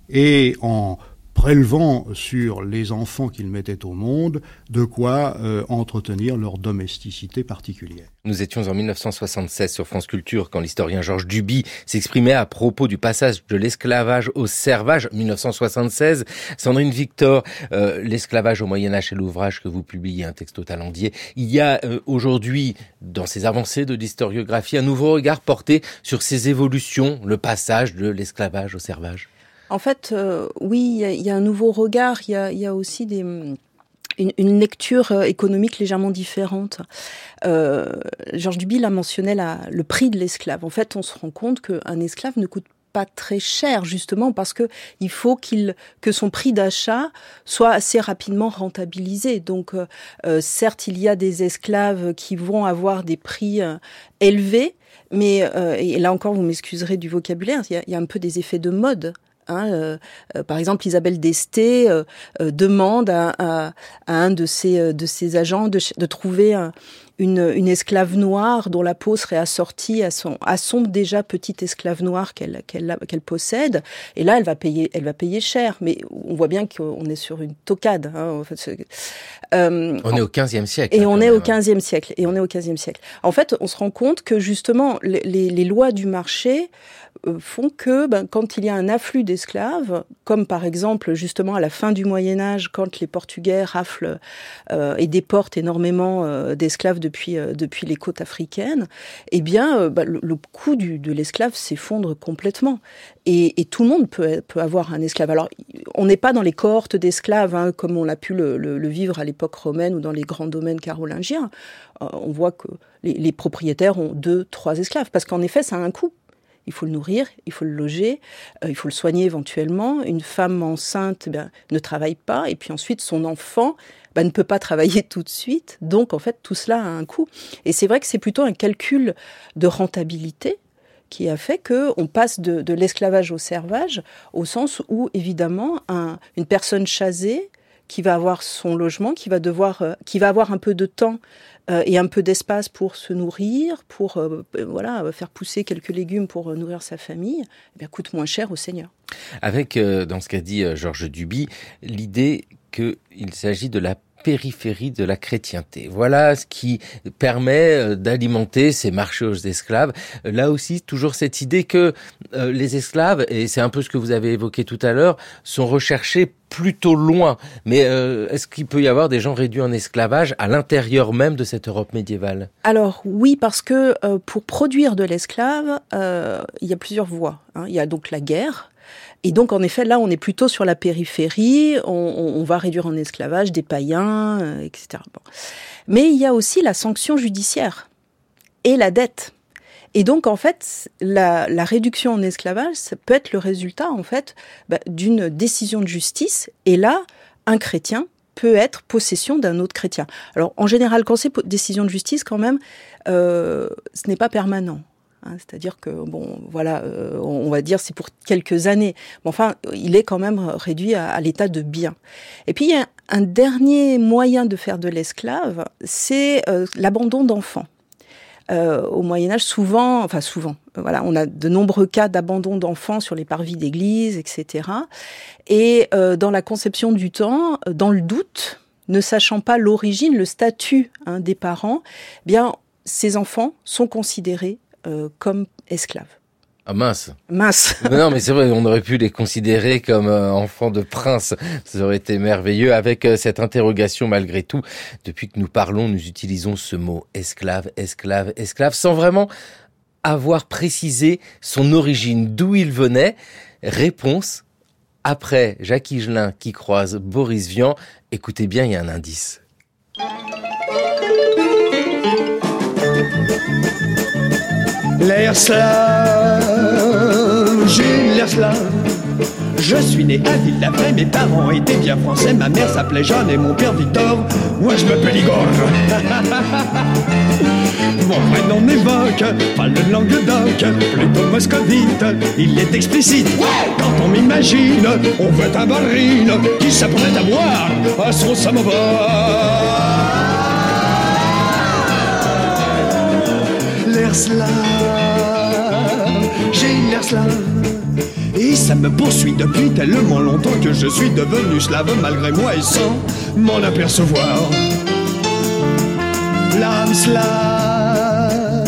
Speaker 3: et en prélevant sur les enfants qu'ils mettaient au monde de quoi euh, entretenir leur domesticité particulière.
Speaker 2: Nous étions en dix-neuf cent soixante-seize sur France Culture quand l'historien Georges Duby s'exprimait à propos du passage de l'esclavage au servage, dix-neuf cent soixante-seize. Sandrine Victor, euh, l'esclavage au Moyen-Âge, c'est l'ouvrage que vous publiez, un texte au Talendier. Il y a euh, aujourd'hui, dans ces avancées de l'historiographie, un nouveau regard porté sur ces évolutions, le passage de l'esclavage au servage.
Speaker 9: En fait, euh, oui, il y, y a un nouveau regard, il y a, y a aussi des, une, une lecture économique légèrement différente. Euh, Georges Duby l'a mentionné, la, le prix de l'esclave. En fait, on se rend compte qu'un esclave ne coûte pas très cher, justement, parce que il faut qu'il, que son prix d'achat soit assez rapidement rentabilisé. Donc, euh, certes, il y a des esclaves qui vont avoir des prix euh, élevés, mais, euh, et là encore, vous m'excuserez du vocabulaire, il y a, il y a un peu des effets de mode. Hein, euh, euh, par exemple, Isabelle d'Este euh, euh, demande à, à, à un de ses, de ses agents de, de trouver un, une, une esclave noire dont la peau serait assortie à son, à son déjà petite esclave noire qu'elle, qu'elle, qu'elle possède. Et là, elle va payer, elle va payer cher. Mais on voit bien qu'on est sur une toquade. Hein, en fait, c'est,
Speaker 2: euh, on est au quinzième siècle.
Speaker 9: Et
Speaker 2: hein,
Speaker 9: on est
Speaker 2: même.
Speaker 9: au quinzième siècle. Et on est au quinzième siècle. En fait, on se rend compte que justement, les, les, les lois du marché font que ben, quand il y a un afflux d'esclaves, comme par exemple justement à la fin du Moyen-Âge, quand les Portugais raflent euh, et déportent énormément euh, d'esclaves depuis, euh, depuis les côtes africaines, eh bien euh, ben, le, le coût du, de l'esclave s'effondre complètement. Et, et tout le monde peut, peut avoir un esclave. Alors, on n'est pas dans les cohortes d'esclaves, hein, comme on a pu le, le, le vivre à l'époque romaine ou dans les grands domaines carolingiens. Euh, on voit que les, les propriétaires ont deux, trois esclaves, parce qu'en effet, ça a un coût. Il faut le nourrir, il faut le loger, euh, il faut le soigner éventuellement. Une femme enceinte ben, ne travaille pas, et puis ensuite son enfant ben, ne peut pas travailler tout de suite. Donc en fait, tout cela a un coût. Et c'est vrai que c'est plutôt un calcul de rentabilité qui a fait qu'on passe de, de l'esclavage au servage, au sens où évidemment un, une personne chasée qui va avoir son logement, qui va devoir, euh, qui va avoir un peu de temps euh, et un peu d'espace pour se nourrir, pour euh, voilà faire pousser quelques légumes pour euh, nourrir sa famille, eh bien, coûte moins cher au seigneur.
Speaker 2: Avec, euh, dans ce qu'a dit euh, Georges Duby, l'idée qu'il s'agit de la périphérie de la chrétienté. Voilà ce qui permet d'alimenter ces marchés aux esclaves. Là aussi, toujours cette idée que euh, les esclaves, et c'est un peu ce que vous avez évoqué tout à l'heure, sont recherchés plutôt loin. Mais euh, est-ce qu'il peut y avoir des gens réduits en esclavage à l'intérieur même de cette Europe médiévale ?
Speaker 9: Alors oui, parce que euh, pour produire de l'esclave, euh, il y a plusieurs voies. Hein. Il y a donc la guerre. Et donc, en effet, là, on est plutôt sur la périphérie, on, on, on va réduire en esclavage des païens, euh, et cetera. Bon. Mais il y a aussi la sanction judiciaire et la dette. Et donc, en fait, la, la réduction en esclavage, ça peut être le résultat, en fait, bah, d'une décision de justice. Et là, un chrétien peut être possession d'un autre chrétien. Alors, en général, quand c'est décision de justice, quand même, euh, ce n'est pas permanent. Hein, c'est-à-dire que, bon, voilà, euh, on va dire c'est pour quelques années. Mais enfin, il est quand même réduit à, à l'état de bien. Et puis, il y a un dernier moyen de faire de l'esclave, c'est euh, l'abandon d'enfants. Euh, au Moyen-Âge, souvent, enfin souvent, voilà, on a de nombreux cas d'abandon d'enfants sur les parvis d'église, et cetera. Et euh, dans la conception du temps, dans le doute, ne sachant pas l'origine, le statut hein, des parents, eh bien, ces enfants sont considérés Euh, comme esclaves.
Speaker 2: Ah mince.
Speaker 9: Mince.
Speaker 2: Non, mais c'est vrai, on aurait pu les considérer comme euh, enfants de prince. Ça aurait été merveilleux. Avec euh, cette interrogation, malgré tout, depuis que nous parlons, nous utilisons ce mot esclave, esclave, esclave, sans vraiment avoir précisé son origine, d'où il venait. Réponse après Jacques Higelin qui croise Boris Vian. Écoutez bien, il y a un indice.
Speaker 16: L'air slave, j'ai l'air slave. Je suis né à Ville-d'Avray, mes parents étaient bien français. Ma mère s'appelait Jeanne et mon père Victor. Moi je m'appelle Igor. Mon prénom n'évoque pas le Languedoc, plutôt moscovite, il est explicite. Quand on m'imagine, on veut un barine qui s'apprête à boire à son samovar. L'air slave, j'ai l'air slave. Et ça me poursuit depuis tellement longtemps que je suis devenu slave malgré moi et sans m'en apercevoir. L'âme slave.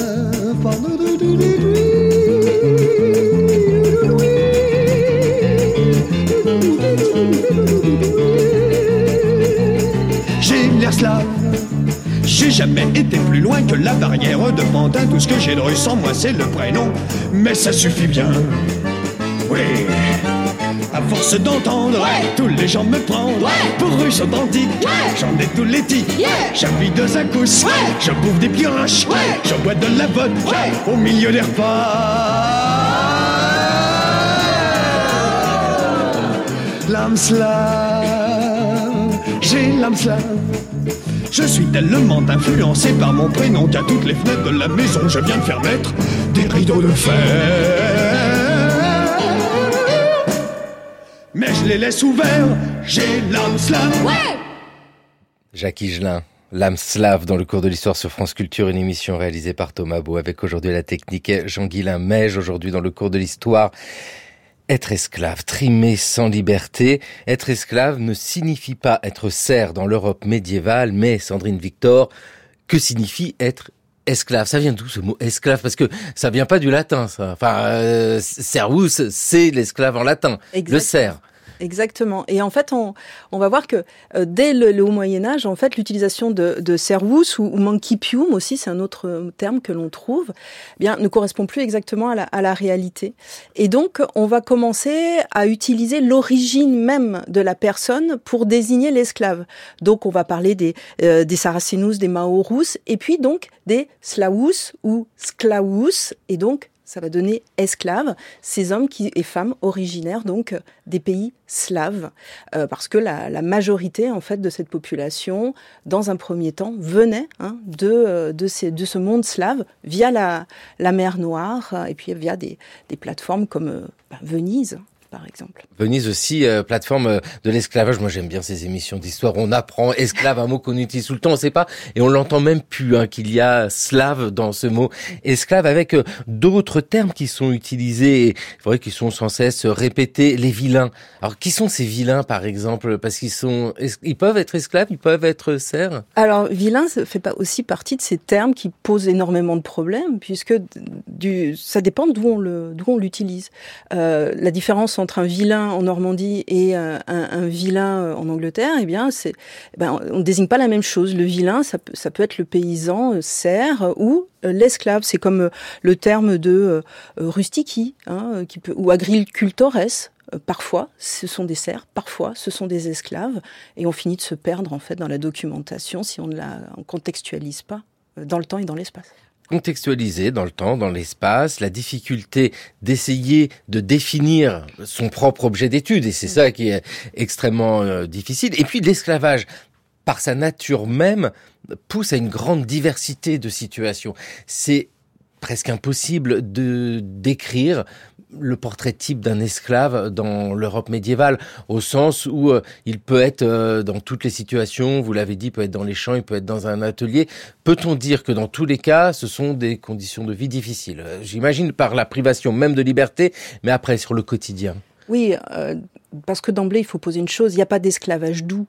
Speaker 16: J'ai l'air slave. J'ai jamais été plus loin que la barrière de Pantin. Tout ce que j'ai de russe en moi c'est le prénom, mais ça suffit bien. Oui, à force d'entendre ouais. tous les gens me prendre ouais. pour russe authentique, ouais. j'en ai tous les tics. Yeah. J'habille deux accouches, ouais. je bouffe des pioches, ouais. je bois de la vodka ouais. au milieu des repas. L'âme slave, j'ai l'âme slave. Je suis tellement influencé par mon prénom qu'à toutes les fenêtres de la maison je viens de faire mettre des rideaux de fer. Mais je les laisse ouverts, j'ai l'âme slave. Ouais.
Speaker 2: Jacques Higelin, l'âme slave dans le cours de l'histoire sur France Culture, une émission réalisée par Thomas Beau avec aujourd'hui la technique Jean-Guilain Meige. Aujourd'hui dans le cours de l'histoire, être esclave, trimé sans liberté. Être esclave ne signifie pas être serf dans l'Europe médiévale, mais Sandrine Victor, que signifie être esclave? Ça vient d'où ce mot esclave? Parce que ça vient pas du latin, ça. Enfin, euh, servus, c'est l'esclave en latin, exactement. Le serf.
Speaker 9: Exactement. Et en fait, on, on va voir que euh, dès le, le Haut Moyen-Âge, en fait, l'utilisation de, de servus ou, ou mancipium aussi, c'est un autre terme que l'on trouve, eh bien, ne correspond plus exactement à la, à la réalité. Et donc, on va commencer à utiliser l'origine même de la personne pour désigner l'esclave. Donc, on va parler des, euh, des Saracenus, des Maorus, et puis donc des Slaus ou Sclaus, et donc ça va donner esclaves, ces hommes qui, et femmes originaires donc des pays slaves, euh, parce que la, la majorité en fait de cette population, dans un premier temps, venait hein, de de, ces, de ce monde slave via la la mer Noire et puis via des des plateformes comme euh, bah, Venise. Par exemple.
Speaker 2: Venise aussi, euh, plateforme de l'esclavage. Moi, j'aime bien ces émissions d'histoire. On apprend esclave, un mot qu'on utilise tout le temps, on ne sait pas, et on l'entend même plus, hein, qu'il y a slave dans ce mot esclave, avec euh, d'autres termes qui sont utilisés, et c'est vrai qu'ils sont sans cesse répétés, les vilains. Alors, qui sont ces vilains, par exemple? Parce qu'ils sont, ils peuvent être esclaves, ils peuvent être serfs?
Speaker 9: Alors, vilain, ça fait pas aussi partie de ces termes qui posent énormément de problèmes, puisque du, ça dépend d'où on le, d'où on l'utilise. Euh, la différence entre un vilain en Normandie et un, un, un vilain en Angleterre, eh bien, c'est, eh ben, on ne désigne pas la même chose. Le vilain, ça peut, ça peut être le paysan, euh, serf, ou euh, l'esclave. C'est comme euh, le terme de euh, rustici, hein, qui peut, ou agricultores. Euh, parfois, ce sont des serfs, parfois, ce sont des esclaves, et on finit de se perdre en fait dans la documentation si on ne la on contextualise pas euh, dans le temps et dans l'espace.
Speaker 2: Contextualiser dans le temps, dans l'espace, la difficulté d'essayer de définir son propre objet d'étude, et c'est ça qui est extrêmement euh, difficile. Et puis l'esclavage, par sa nature même, pousse à une grande diversité de situations. C'est presque impossible de décrire le portrait type d'un esclave dans l'Europe médiévale, au sens où euh, il peut être euh, dans toutes les situations, vous l'avez dit, il peut être dans les champs, il peut être dans un atelier. Peut-on dire que dans tous les cas, ce sont des conditions de vie difficiles? J'imagine par la privation même de liberté, mais après, sur le quotidien.
Speaker 9: Oui, euh, parce que d'emblée, il faut poser une chose, il n'y a pas d'esclavage doux.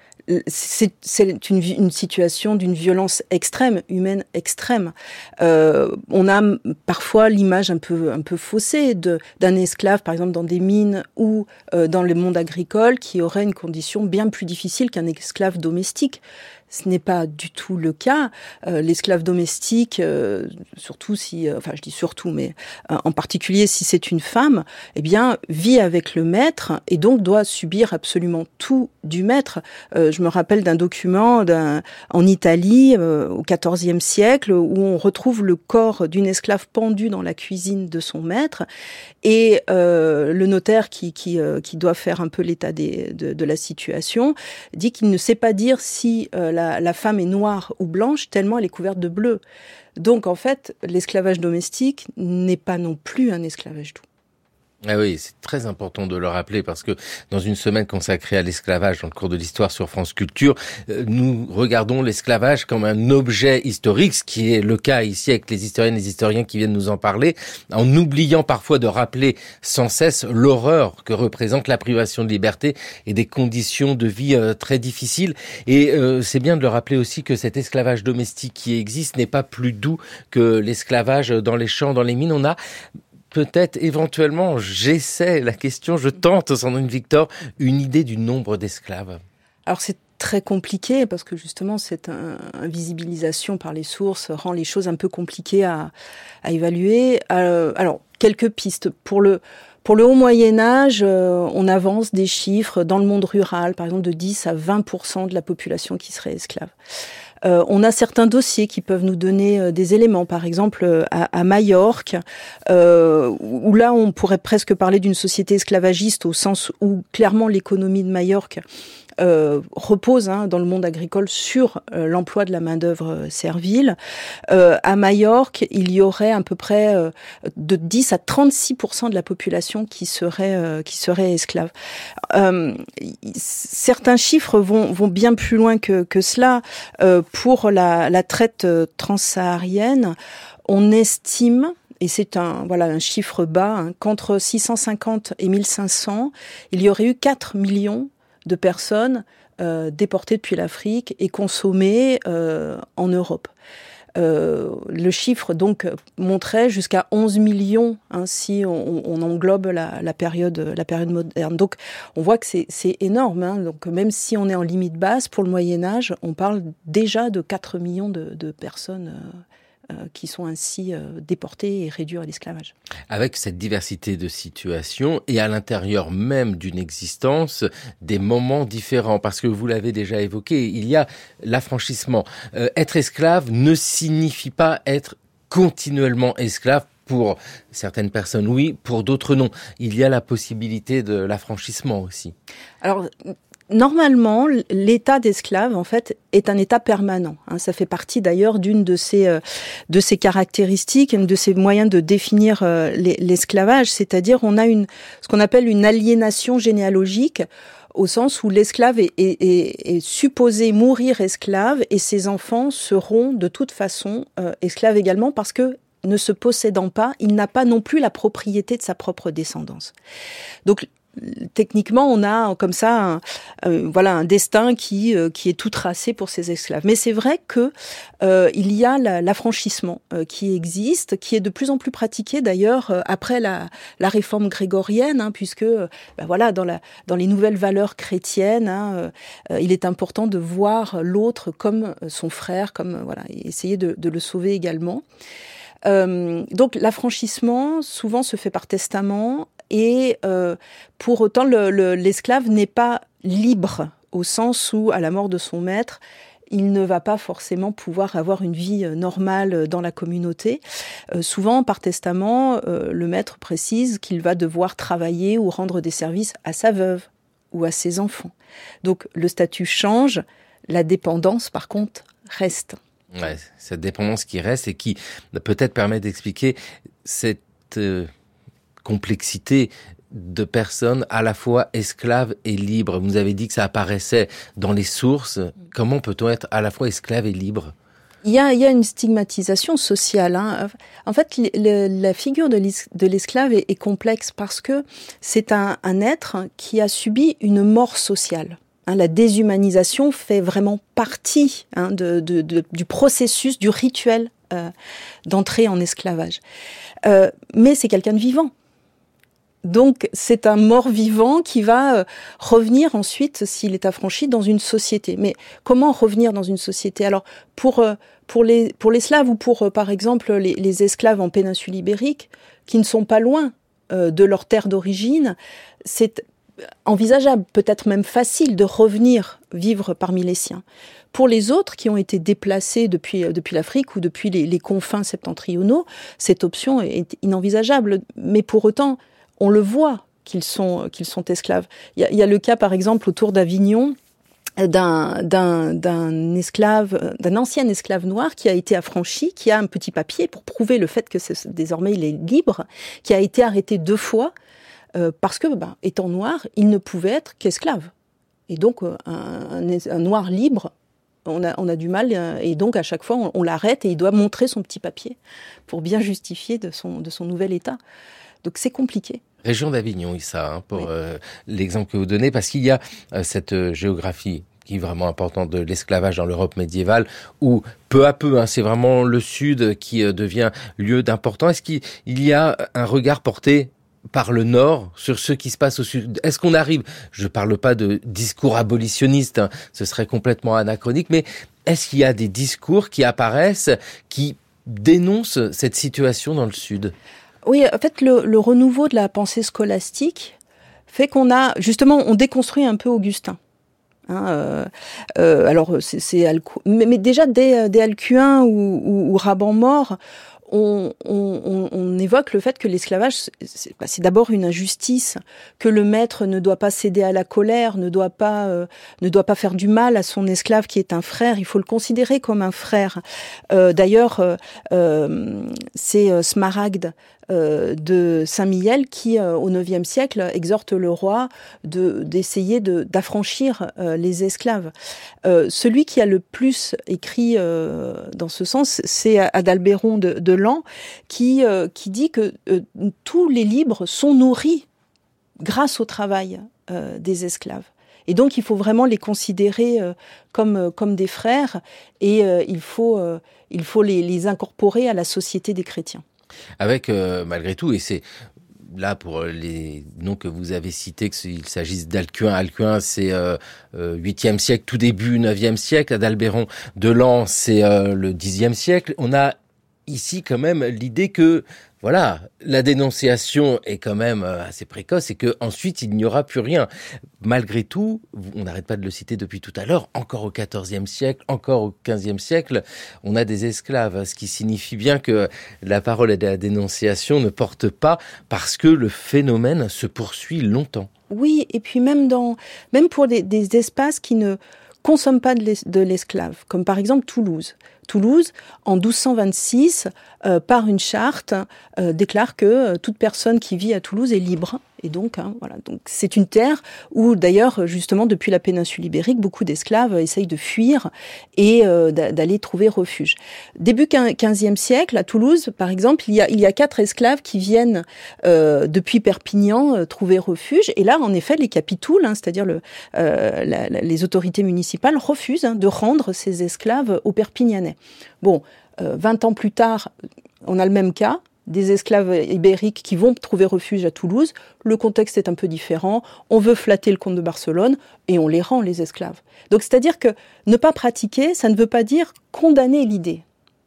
Speaker 9: C'est, c'est une, une situation d'une violence extrême, humaine extrême. Euh, on a parfois l'image un peu, un peu faussée de, d'un esclave, par exemple dans des mines ou euh, dans le monde agricole, qui aurait une condition bien plus difficile qu'un esclave domestique. Ce n'est pas du tout le cas. Euh, l'esclave domestique, euh, surtout si, euh, enfin je dis surtout, mais euh, en particulier si c'est une femme, eh bien vit avec le maître et donc doit subir absolument tout du maître. Euh, je me rappelle d'un document d'un, en Italie euh, au quatorzième siècle où on retrouve le corps d'une esclave pendue dans la cuisine de son maître et euh, le notaire qui qui, euh, qui doit faire un peu l'état des, de, de la situation dit qu'il ne sait pas dire si euh, La, la femme est noire ou blanche, tellement elle est couverte de bleu. Donc, en fait, l'esclavage domestique n'est pas non plus un esclavage doux.
Speaker 2: Ah oui, c'est très important de le rappeler parce que dans une semaine consacrée à l'esclavage dans le cours de l'histoire sur France Culture, euh, nous regardons l'esclavage comme un objet historique, ce qui est le cas ici avec les historiennes et les historiens qui viennent nous en parler, en oubliant parfois de rappeler sans cesse l'horreur que représente la privation de liberté et des conditions de vie euh, très difficiles. Et euh, c'est bien de le rappeler aussi que cet esclavage domestique qui existe n'est pas plus doux que l'esclavage dans les champs, dans les mines. On a peut-être éventuellement, j'essaie la question, je tente, Sandrine Victor, une idée du nombre d'esclaves.
Speaker 9: Alors c'est très compliqué parce que justement cette invisibilisation par les sources rend les choses un peu compliquées à, à évaluer. Euh, alors, quelques pistes. Pour le, pour le haut Moyen-Âge, euh, on avance des chiffres dans le monde rural, par exemple de dix à vingt pour cent de la population qui serait esclave. Euh, on a certains dossiers qui peuvent nous donner euh, des éléments, par exemple euh, à, à Majorque, euh, où là on pourrait presque parler d'une société esclavagiste au sens où clairement l'économie de Majorque Euh, repose hein, dans le monde agricole sur euh, l'emploi de la main-d'œuvre servile. Euh, à Majorque, il y aurait à peu près euh, de dix à trente-six pour cent de la population qui serait euh, qui serait esclave. Euh, certains chiffres vont vont bien plus loin que que cela. Euh, pour la la traite transsaharienne, on estime et c'est un voilà un chiffre bas hein, qu'entre six cent cinquante et mille cinq cents, il y aurait eu quatre millions de personnes euh, déportées depuis l'Afrique et consommées euh, en Europe. Euh, le chiffre donc montrait jusqu'à onze millions hein, si on, on englobe la, la période la période moderne. Donc on voit que c'est, c'est énorme. Hein. Donc même si on est en limite basse pour le Moyen Âge, on parle déjà de quatre millions de, de personnes. Euh, Euh, qui sont ainsi euh, déportés et réduits à l'esclavage.
Speaker 2: Avec cette diversité de situations et à l'intérieur même d'une existence, des moments différents, parce que vous l'avez déjà évoqué, il y a l'affranchissement. Euh, être esclave ne signifie pas être continuellement esclave. Pour certaines personnes, oui, pour d'autres, non. Il y a la possibilité de l'affranchissement aussi.
Speaker 9: Alors, normalement, l'état d'esclave, en fait, est un état permanent. Hein. Ça fait partie d'ailleurs d'une de ces euh, de ces caractéristiques, de ces moyens de définir euh, l'esclavage, c'est-à-dire on a une ce qu'on appelle une aliénation généalogique, au sens où l'esclave est, est, est, est supposé mourir esclave et ses enfants seront de toute façon euh, esclaves également parce que ne se possédant pas, il n'a pas non plus la propriété de sa propre descendance. Donc techniquement, on a comme ça un, euh, voilà, un destin qui, euh, qui est tout tracé pour ces esclaves. Mais c'est vrai que euh, il y a la, l'affranchissement euh, qui existe, qui est de plus en plus pratiqué d'ailleurs euh, après la, la réforme grégorienne, hein, puisque euh, ben voilà, dans, la, dans les nouvelles valeurs chrétiennes, hein, euh, il est important de voir l'autre comme son frère, comme voilà, et essayer de, de le sauver également. Euh, donc l'affranchissement souvent se fait par testament et euh, pour autant le, le, l'esclave n'est pas libre au sens où à la mort de son maître il ne va pas forcément pouvoir avoir une vie normale dans la communauté. Euh, souvent par testament euh, le maître précise qu'il va devoir travailler ou rendre des services à sa veuve ou à ses enfants. Donc le statut change, la dépendance par contre reste.
Speaker 2: Ouais, cette dépendance qui reste et qui peut-être permet d'expliquer cette euh, complexité de personnes à la fois esclaves et libres. Vous avez dit que ça apparaissait dans les sources. Comment peut-on être à la fois esclave et libre ?
Speaker 9: Il y a, il y a une stigmatisation sociale. Hein. En fait, le, le, la figure de, de l'esclave est, est complexe parce que c'est un, un être qui a subi une mort sociale. Hein, la déshumanisation fait vraiment partie hein, de, de, de, du processus, du rituel euh, d'entrée en esclavage. Euh, mais c'est quelqu'un de vivant. Donc c'est un mort-vivant qui va euh, revenir ensuite, s'il est affranchi, dans une société. Mais comment revenir dans une société? Alors pour, euh, pour, les, pour les Slaves ou pour, euh, par exemple, les, les esclaves en péninsule ibérique, qui ne sont pas loin euh, de leur terre d'origine, c'est envisageable, peut-être même facile, de revenir vivre parmi les siens. Pour les autres qui ont été déplacés depuis, depuis l'Afrique ou depuis les, les confins septentrionaux, cette option est inenvisageable. Mais pour autant, on le voit qu'ils sont, qu'ils sont esclaves. Il y a, il y a le cas, par exemple, autour d'Avignon, d'un, d'un, d'un esclave, d'un ancien esclave noir qui a été affranchi, qui a un petit papier pour prouver le fait que c'est, désormais il est libre, qui a été arrêté deux fois euh, parce que, ben, étant noir, il ne pouvait être qu'esclave. Et donc, un, un, un noir libre, on a, on a du mal, et donc à chaque fois, on, on l'arrête et il doit montrer son petit papier pour bien justifier de son, de son nouvel état. Donc c'est compliqué.
Speaker 2: Région d'Avignon, Issa, hein, pour
Speaker 9: oui.
Speaker 2: euh, l'exemple que vous donnez, parce qu'il y a euh, cette euh, géographie qui est vraiment importante de l'esclavage dans l'Europe médiévale, où peu à peu, hein, c'est vraiment le Sud qui euh, devient lieu d'important. Est-ce qu'il il y a un regard porté par le Nord sur ce qui se passe au Sud? Est-ce qu'on arrive, je ne parle pas de discours abolitionniste, hein, ce serait complètement anachronique, mais est-ce qu'il y a des discours qui apparaissent, qui dénoncent cette situation dans le Sud?
Speaker 9: Oui, en fait, le, le renouveau de la pensée scolastique fait qu'on a, justement, on déconstruit un peu Augustin. Hein, euh, euh, alors, c'est, c'est Alcu... mais, mais déjà, dès, dès Alcuin ou, ou, ou Raban-Mort, on, on, on évoque le fait que l'esclavage, c'est, c'est d'abord une injustice, que le maître ne doit pas céder à la colère, ne doit pas, euh, ne doit pas faire du mal à son esclave qui est un frère. Il faut le considérer comme un frère. Euh, d'ailleurs, euh, euh, c'est euh, Smaragde euh, de Saint-Mihiel qui, euh, au neuvième siècle, exhorte le roi de, d'essayer de, d'affranchir euh, les esclaves. Euh, celui qui a le plus écrit euh, dans ce sens, c'est Adalbéron de, de Laon, qui, euh, qui dit que euh, tous les libres sont nourris grâce au travail euh, des esclaves. Et donc, il faut vraiment les considérer euh, comme, comme des frères et euh, il faut, euh, il faut les, les incorporer à la société des chrétiens.
Speaker 2: Avec, euh, malgré tout, et c'est là pour les noms que vous avez cités, qu'il s'agisse d'Alcuin, Alcuin c'est euh, euh, huitième siècle, tout début neuvième siècle, Adalbéron de Laon c'est euh, le dixième siècle, on a ici quand même l'idée que voilà, la dénonciation est quand même assez précoce et que ensuite il n'y aura plus rien. Malgré tout, on n'arrête pas de le citer depuis tout à l'heure, encore au quatorzième siècle, encore au quinzième siècle, on a des esclaves, ce qui signifie bien que la parole et la dénonciation ne portent pas parce que le phénomène se poursuit longtemps.
Speaker 9: Oui, et puis même dans, même pour des, des espaces qui ne consomment pas de, l'es, de l'esclave, comme par exemple Toulouse. Toulouse, en douze cent vingt-six, euh, par une charte, euh, déclare que euh, toute personne qui vit à Toulouse est libre. Et donc, hein, voilà. Donc, c'est une terre où, d'ailleurs, justement, depuis la péninsule ibérique, beaucoup d'esclaves essayent de fuir et euh, d'aller trouver refuge. Début quinzième siècle, à Toulouse, par exemple, il y a, il y a quatre esclaves qui viennent euh, depuis Perpignan euh, trouver refuge. Et là, en effet, les capitouls, hein, c'est-à-dire le, euh, la, la, les autorités municipales, refusent hein, de rendre ces esclaves aux Perpignanais. Bon, euh, vingt ans plus tard, on a le même cas, des esclaves ibériques qui vont trouver refuge à Toulouse. Le contexte est un peu différent. On veut flatter le comte de Barcelone et on les rend, les esclaves. Donc, c'est-à-dire que ne pas pratiquer, ça ne veut pas dire condamner l'idée.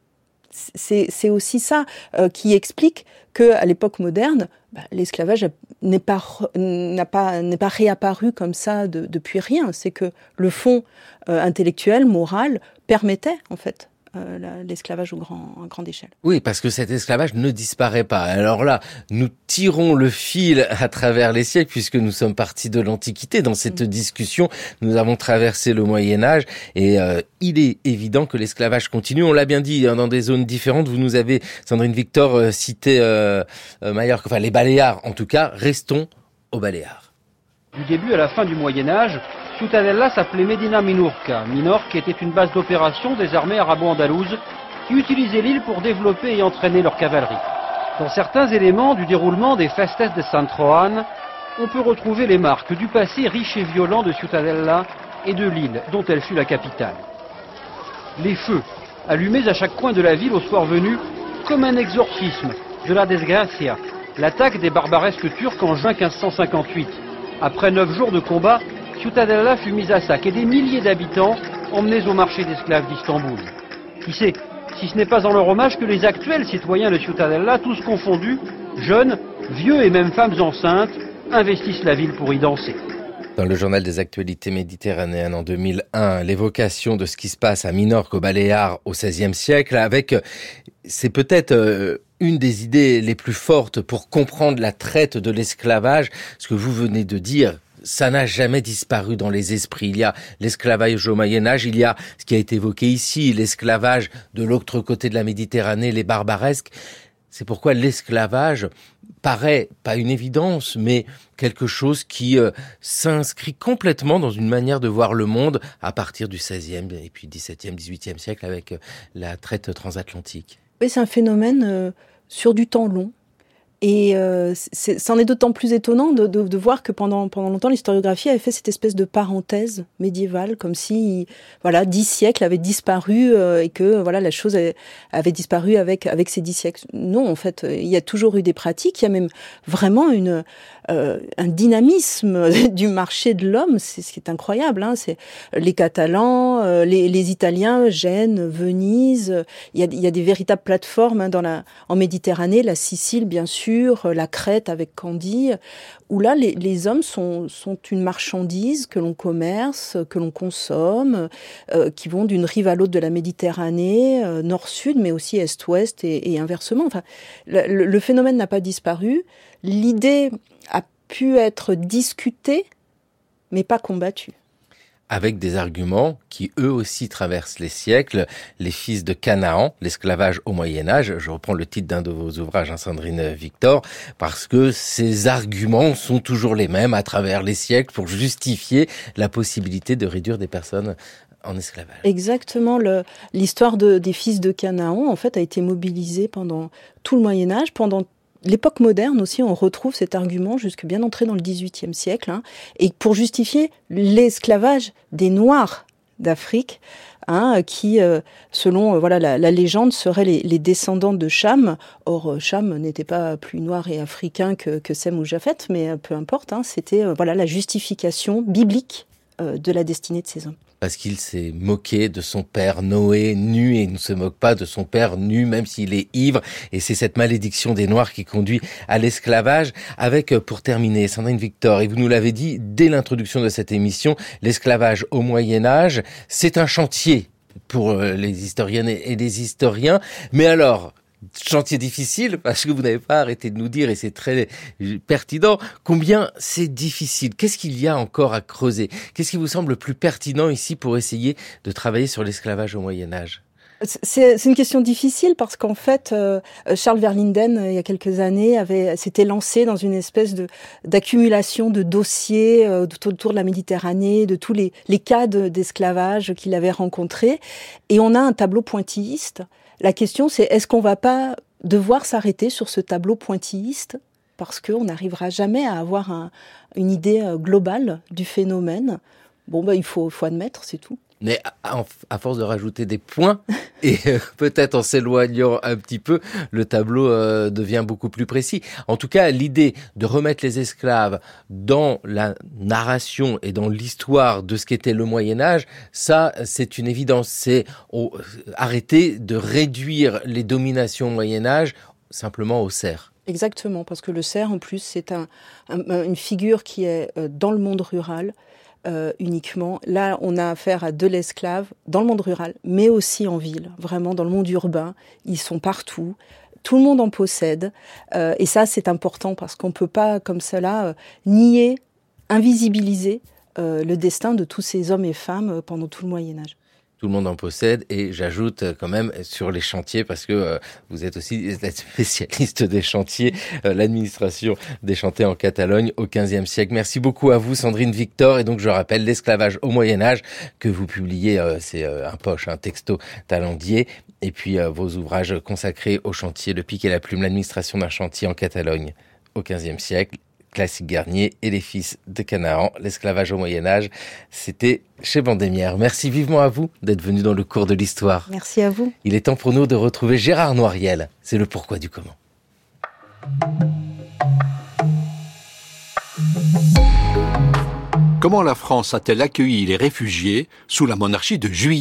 Speaker 9: C'est, c'est aussi ça euh, qui explique qu'à l'époque moderne, bah, l'esclavage n'est pas, n'a pas, n'est pas réapparu comme ça de, depuis rien. C'est que le fond euh, intellectuel, moral, permettait, en fait, Euh, l'esclavage au grand, à grande échelle.
Speaker 2: Oui, parce que cet esclavage ne disparaît pas. Alors là, nous tirons le fil à travers les siècles, puisque nous sommes partis de l'Antiquité. Dans cette mmh. discussion, nous avons traversé le Moyen-Âge, et euh, il est évident que l'esclavage continue. On l'a bien dit, hein, dans des zones différentes. Vous nous avez, Sandrine Victor, euh, cité euh, euh, Majorque, enfin les Baléares. En tout cas, restons aux Baléares.
Speaker 17: Du début à la fin du Moyen-Âge, Ciutadella s'appelait Medina Minorca. Minorque était une base d'opération des armées arabo-andalouses qui utilisaient l'île pour développer et entraîner leur cavalerie. Dans certains éléments du déroulement des Festes de San Juan, on peut retrouver les marques du passé riche et violent de Ciutadella et de l'île dont elle fut la capitale. Les feux, allumés à chaque coin de la ville au soir venu, comme un exorcisme de la desgracia, l'attaque des barbaresques turcs en juin quinze cent cinquante-huit. Après neuf jours de combat, Ciutadella fut mise à sac et des milliers d'habitants emmenés au marché d'esclaves d'Istanbul. Qui sait, si ce n'est pas en leur hommage que les actuels citoyens de Ciutadella, tous confondus, jeunes, vieux et même femmes enceintes, investissent la ville pour y danser.
Speaker 2: Dans le journal des actualités méditerranéennes en deux mille un, l'évocation de ce qui se passe à Minorque, aux Baléares, au seizième siècle, avec, c'est peut-être euh, une des idées les plus fortes pour comprendre la traite de l'esclavage, ce que vous venez de dire. Ça n'a jamais disparu dans les esprits. Il y a l'esclavage au Moyen-Âge, il y a ce qui a été évoqué ici, l'esclavage de l'autre côté de la Méditerranée, les barbaresques. C'est pourquoi l'esclavage paraît, pas une évidence, mais quelque chose qui euh, s'inscrit complètement dans une manière de voir le monde à partir du seizième et puis dix-septième, dix-huitième siècle avec euh, la traite transatlantique.
Speaker 9: Oui, c'est un phénomène euh, sur du temps long. Et euh, c'est, c'en est d'autant plus étonnant de, de, de voir que pendant, pendant longtemps, l'historiographie avait fait cette espèce de parenthèse médiévale, comme si, voilà, dix siècles avaient disparu euh, et que, voilà, la chose avait, avait disparu avec, avec ces dix siècles. Non, en fait, il y a toujours eu des pratiques, il y a même vraiment une, euh, un dynamisme du marché de l'homme, c'est ce qui est incroyable, hein, c'est les Catalans, euh, les, les Italiens, Gênes, Venise, il y a, il y a des véritables plateformes, hein, dans la, en Méditerranée, la Sicile, bien sûr, la Crète avec Candie, où là, les, les hommes sont, sont une marchandise que l'on commerce, que l'on consomme, euh, qui vont d'une rive à l'autre de la Méditerranée, euh, nord-sud, mais aussi est-ouest et, et inversement. Enfin, le, le phénomène n'a pas disparu. L'idée a pu être discutée, mais pas combattue.
Speaker 2: Avec des arguments qui, eux aussi, traversent les siècles. Les fils de Canaan, l'esclavage au Moyen-Âge. Je reprends le titre d'un de vos ouvrages, hein, Sandrine Victor, parce que ces arguments sont toujours les mêmes à travers les siècles pour justifier la possibilité de réduire des personnes en esclavage.
Speaker 9: Exactement. Le, l'histoire de, des fils de Canaan, en fait, a été mobilisée pendant tout le Moyen-Âge, pendant l'époque moderne aussi, on retrouve cet argument jusque bien entré dans le dix-huitième siècle, hein, et pour justifier l'esclavage des Noirs d'Afrique, hein, qui, euh, selon euh, voilà la, la légende, seraient les, les descendants de Cham. Or, euh, Cham n'était pas plus noir et africain que, que Sem ou Japheth, mais euh, peu importe, hein, c'était euh, voilà la justification biblique euh, de la destinée de ces hommes.
Speaker 2: Parce qu'il s'est moqué de son père Noé nu et il ne se moque pas de son père nu même s'il est ivre. Et c'est cette malédiction des Noirs qui conduit à l'esclavage. Avec, pour terminer, Sandrine Victor, et vous nous l'avez dit dès l'introduction de cette émission, l'esclavage au Moyen-Âge, c'est un chantier pour les historiennes et les historiens. Mais alors, chantier difficile, parce que vous n'avez pas arrêté de nous dire, et c'est très pertinent, combien c'est difficile. Qu'est-ce qu'il y a encore à creuser? Qu'est-ce qui vous semble le plus pertinent ici pour essayer de travailler sur l'esclavage au Moyen-Âge?
Speaker 9: C'est, c'est une question difficile parce qu'en fait, euh, Charles Verlinden, il y a quelques années, avait s'était lancé dans une espèce de d'accumulation de dossiers euh, autour de la Méditerranée, de tous les, les cas de, d'esclavage qu'il avait rencontrés. Et on a un tableau pointilliste. La question, c'est est-ce qu'on va pas devoir s'arrêter sur ce tableau pointilliste parce qu'on n'arrivera jamais à avoir un, une idée globale du phénomène. Bon, ben, il faut, faut admettre, c'est tout.
Speaker 2: Mais à, à force de rajouter des points, et euh, peut-être en s'éloignant un petit peu, le tableau euh, devient beaucoup plus précis. En tout cas, l'idée de remettre les esclaves dans la narration et dans l'histoire de ce qu'était le Moyen-Âge, ça, c'est une évidence. C'est oh, arrêter de réduire les dominations au Moyen-Âge simplement au cerf.
Speaker 9: Exactement, parce que le cerf, en plus, c'est un, un, une figure qui est dans le monde rural, Euh, uniquement. Là, on a affaire à de l'esclave dans le monde rural, mais aussi en ville, vraiment dans le monde urbain. Ils sont partout. Tout le monde en possède. Euh, et ça, c'est important parce qu'on ne peut pas, comme cela, euh, nier, invisibiliser euh, le destin de tous ces hommes et femmes euh, pendant tout le Moyen-Âge.
Speaker 2: Tout le monde en possède, et j'ajoute quand même sur les chantiers, parce que euh, vous êtes aussi spécialiste des chantiers, euh, l'administration des chantiers en Catalogne au quinzième siècle. Merci beaucoup à vous, Sandrine Victor. Et donc je rappelle l'esclavage au Moyen-Âge que vous publiez, euh, c'est euh, un poche, un texto talendier, et puis euh, vos ouvrages consacrés au chantier, le pic et la plume, l'administration d'un chantier en Catalogne au quinzième siècle. Classique Garnier et les fils de Canaan, l'esclavage au Moyen-Âge, c'était chez Vendémiaire. Merci vivement à vous d'être venu dans le cours de l'histoire.
Speaker 9: Merci à vous.
Speaker 2: Il est temps pour nous de retrouver Gérard Noiriel. C'est le pourquoi du comment.
Speaker 18: Comment la France a-t-elle accueilli les réfugiés sous la monarchie de Juillet ?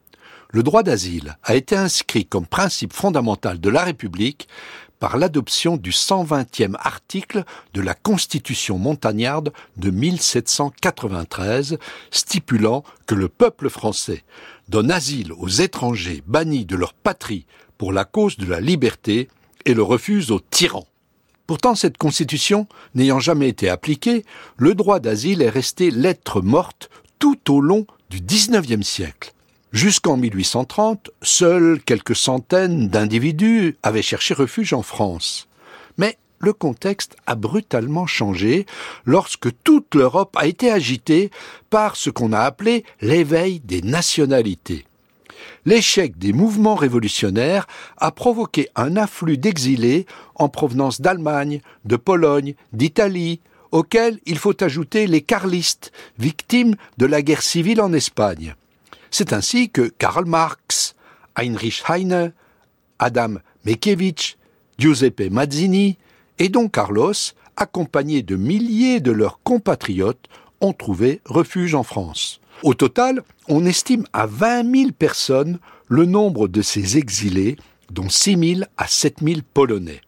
Speaker 18: Le droit d'asile a été inscrit comme principe fondamental de la République par l'adoption du cent vingtième article de la Constitution montagnarde de mille sept cent quatre-vingt-treize, stipulant que le peuple français donne asile aux étrangers bannis de leur patrie pour la cause de la liberté et le refuse aux tyrans. Pourtant, cette Constitution n'ayant jamais été appliquée, le droit d'asile est resté lettre morte tout au long du dix-neuvième siècle. Jusqu'en mille huit cent trente, seules quelques centaines d'individus avaient cherché refuge en France. Mais le contexte a brutalement changé lorsque toute l'Europe a été agitée par ce qu'on a appelé l'éveil des nationalités. L'échec des mouvements révolutionnaires a provoqué un afflux d'exilés en provenance d'Allemagne, de Pologne, d'Italie, auxquels il faut ajouter les carlistes, victimes de la guerre civile en Espagne. C'est ainsi que Karl Marx, Heinrich Heine, Adam Mickiewicz, Giuseppe Mazzini et Don Carlos, accompagnés de milliers de leurs compatriotes, ont trouvé refuge en France. Au total, on estime à vingt mille personnes le nombre de ces exilés, dont six mille à sept mille Polonais.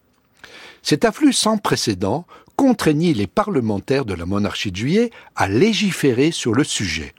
Speaker 18: Cet afflux sans précédent contraignit les parlementaires de la monarchie de Juillet à légiférer sur le sujet.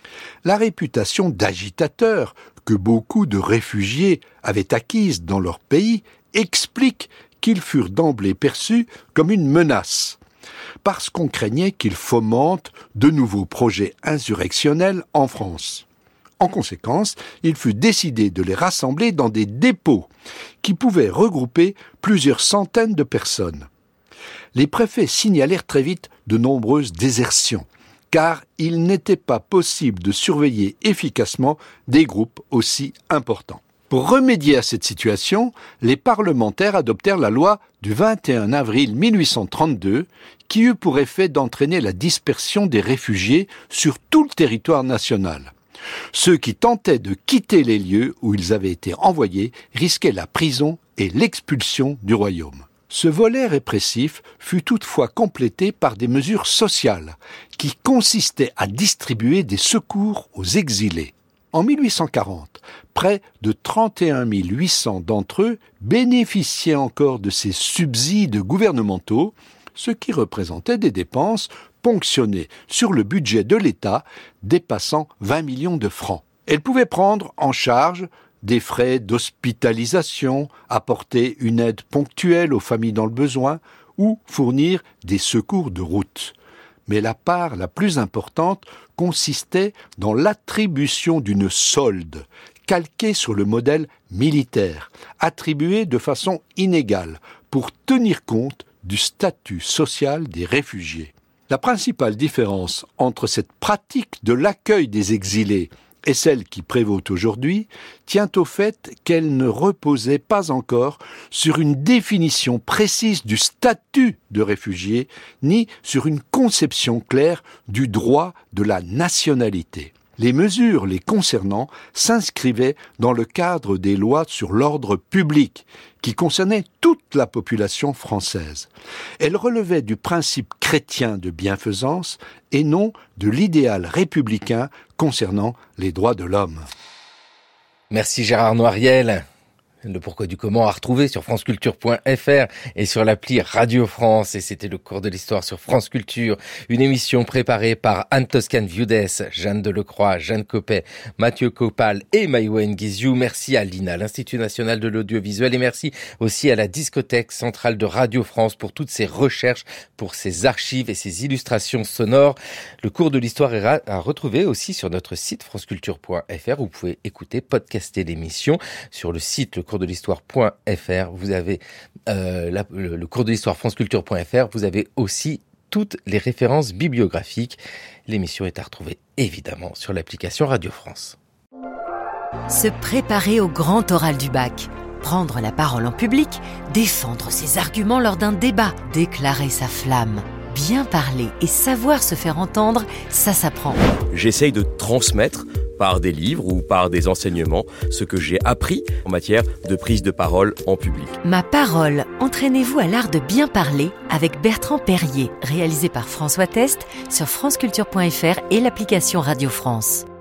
Speaker 18: La réputation d'agitateur que beaucoup de réfugiés avaient acquise dans leur pays explique qu'ils furent d'emblée perçus comme une menace, parce qu'on craignait qu'ils fomentent de nouveaux projets insurrectionnels en France. En conséquence, il fut décidé de les rassembler dans des dépôts qui pouvaient regrouper plusieurs centaines de personnes. Les préfets signalèrent très vite de nombreuses désertions, car il n'était pas possible de surveiller efficacement des groupes aussi importants. Pour remédier à cette situation, les parlementaires adoptèrent la loi du vingt et un avril mille huit cent trente-deux qui eut pour effet d'entraîner la dispersion des réfugiés sur tout le territoire national. Ceux qui tentaient de quitter les lieux où ils avaient été envoyés risquaient la prison et l'expulsion du royaume. Ce volet répressif fut toutefois complété par des mesures sociales qui consistaient à distribuer des secours aux exilés. En mille huit cent quarante, près de trente et un mille huit cents d'entre eux bénéficiaient encore de ces subsides gouvernementaux, ce qui représentait des dépenses ponctionnées sur le budget de l'État dépassant vingt millions de francs. Elles pouvaient prendre en charge des frais d'hospitalisation, apporter une aide ponctuelle aux familles dans le besoin ou fournir des secours de route. Mais la part la plus importante consistait dans l'attribution d'une solde, calquée sur le modèle militaire, attribuée de façon inégale pour tenir compte du statut social des réfugiés. La principale différence entre cette pratique de l'accueil des exilés et celle qui prévaut aujourd'hui tient au fait qu'elle ne reposait pas encore sur une définition précise du statut de réfugié, ni sur une conception claire du droit de la nationalité. Les mesures les concernant s'inscrivaient dans le cadre des lois sur l'ordre public, qui concernaient toute la population française. Elles relevaient du principe chrétien de bienfaisance et non de l'idéal républicain concernant les droits de l'homme.
Speaker 2: Merci Gérard Noiriel. Le pourquoi du comment à retrouver sur franceculture point f r et sur l'appli Radio France. Et c'était le cours de l'histoire sur France Culture, une émission préparée par Anne Toscane Viudes, Jeanne Delecroix, Jeanne Copet, Mathieu Copal et Maïwen Guizou. Merci à l'I N A, l'Institut National de l'Audiovisuel, et merci aussi à la Discothèque Centrale de Radio France pour toutes ces recherches, pour ces archives et ces illustrations sonores. Le cours de l'histoire est à retrouver aussi sur notre site franceculture point f r. Vous pouvez écouter, podcaster l'émission sur le site le cours de l'histoire point f r. Vous avez euh, la, le, le cours de l'histoire franceculture point f r. Vous avez aussi toutes les références bibliographiques. L'émission est à retrouver évidemment sur l'application Radio France.
Speaker 1: Se préparer au grand oral du bac. Prendre la parole en public, défendre ses arguments lors d'un débat, déclarer sa flamme. Bien parler et savoir se faire entendre, ça s'apprend.
Speaker 19: J'essaye de transmettre par des livres ou par des enseignements, ce que j'ai appris en matière de prise de parole en public.
Speaker 1: Ma parole, entraînez-vous à l'art de bien parler avec Bertrand Perrier, réalisé par François Test sur franceculture point f r et l'application Radio France.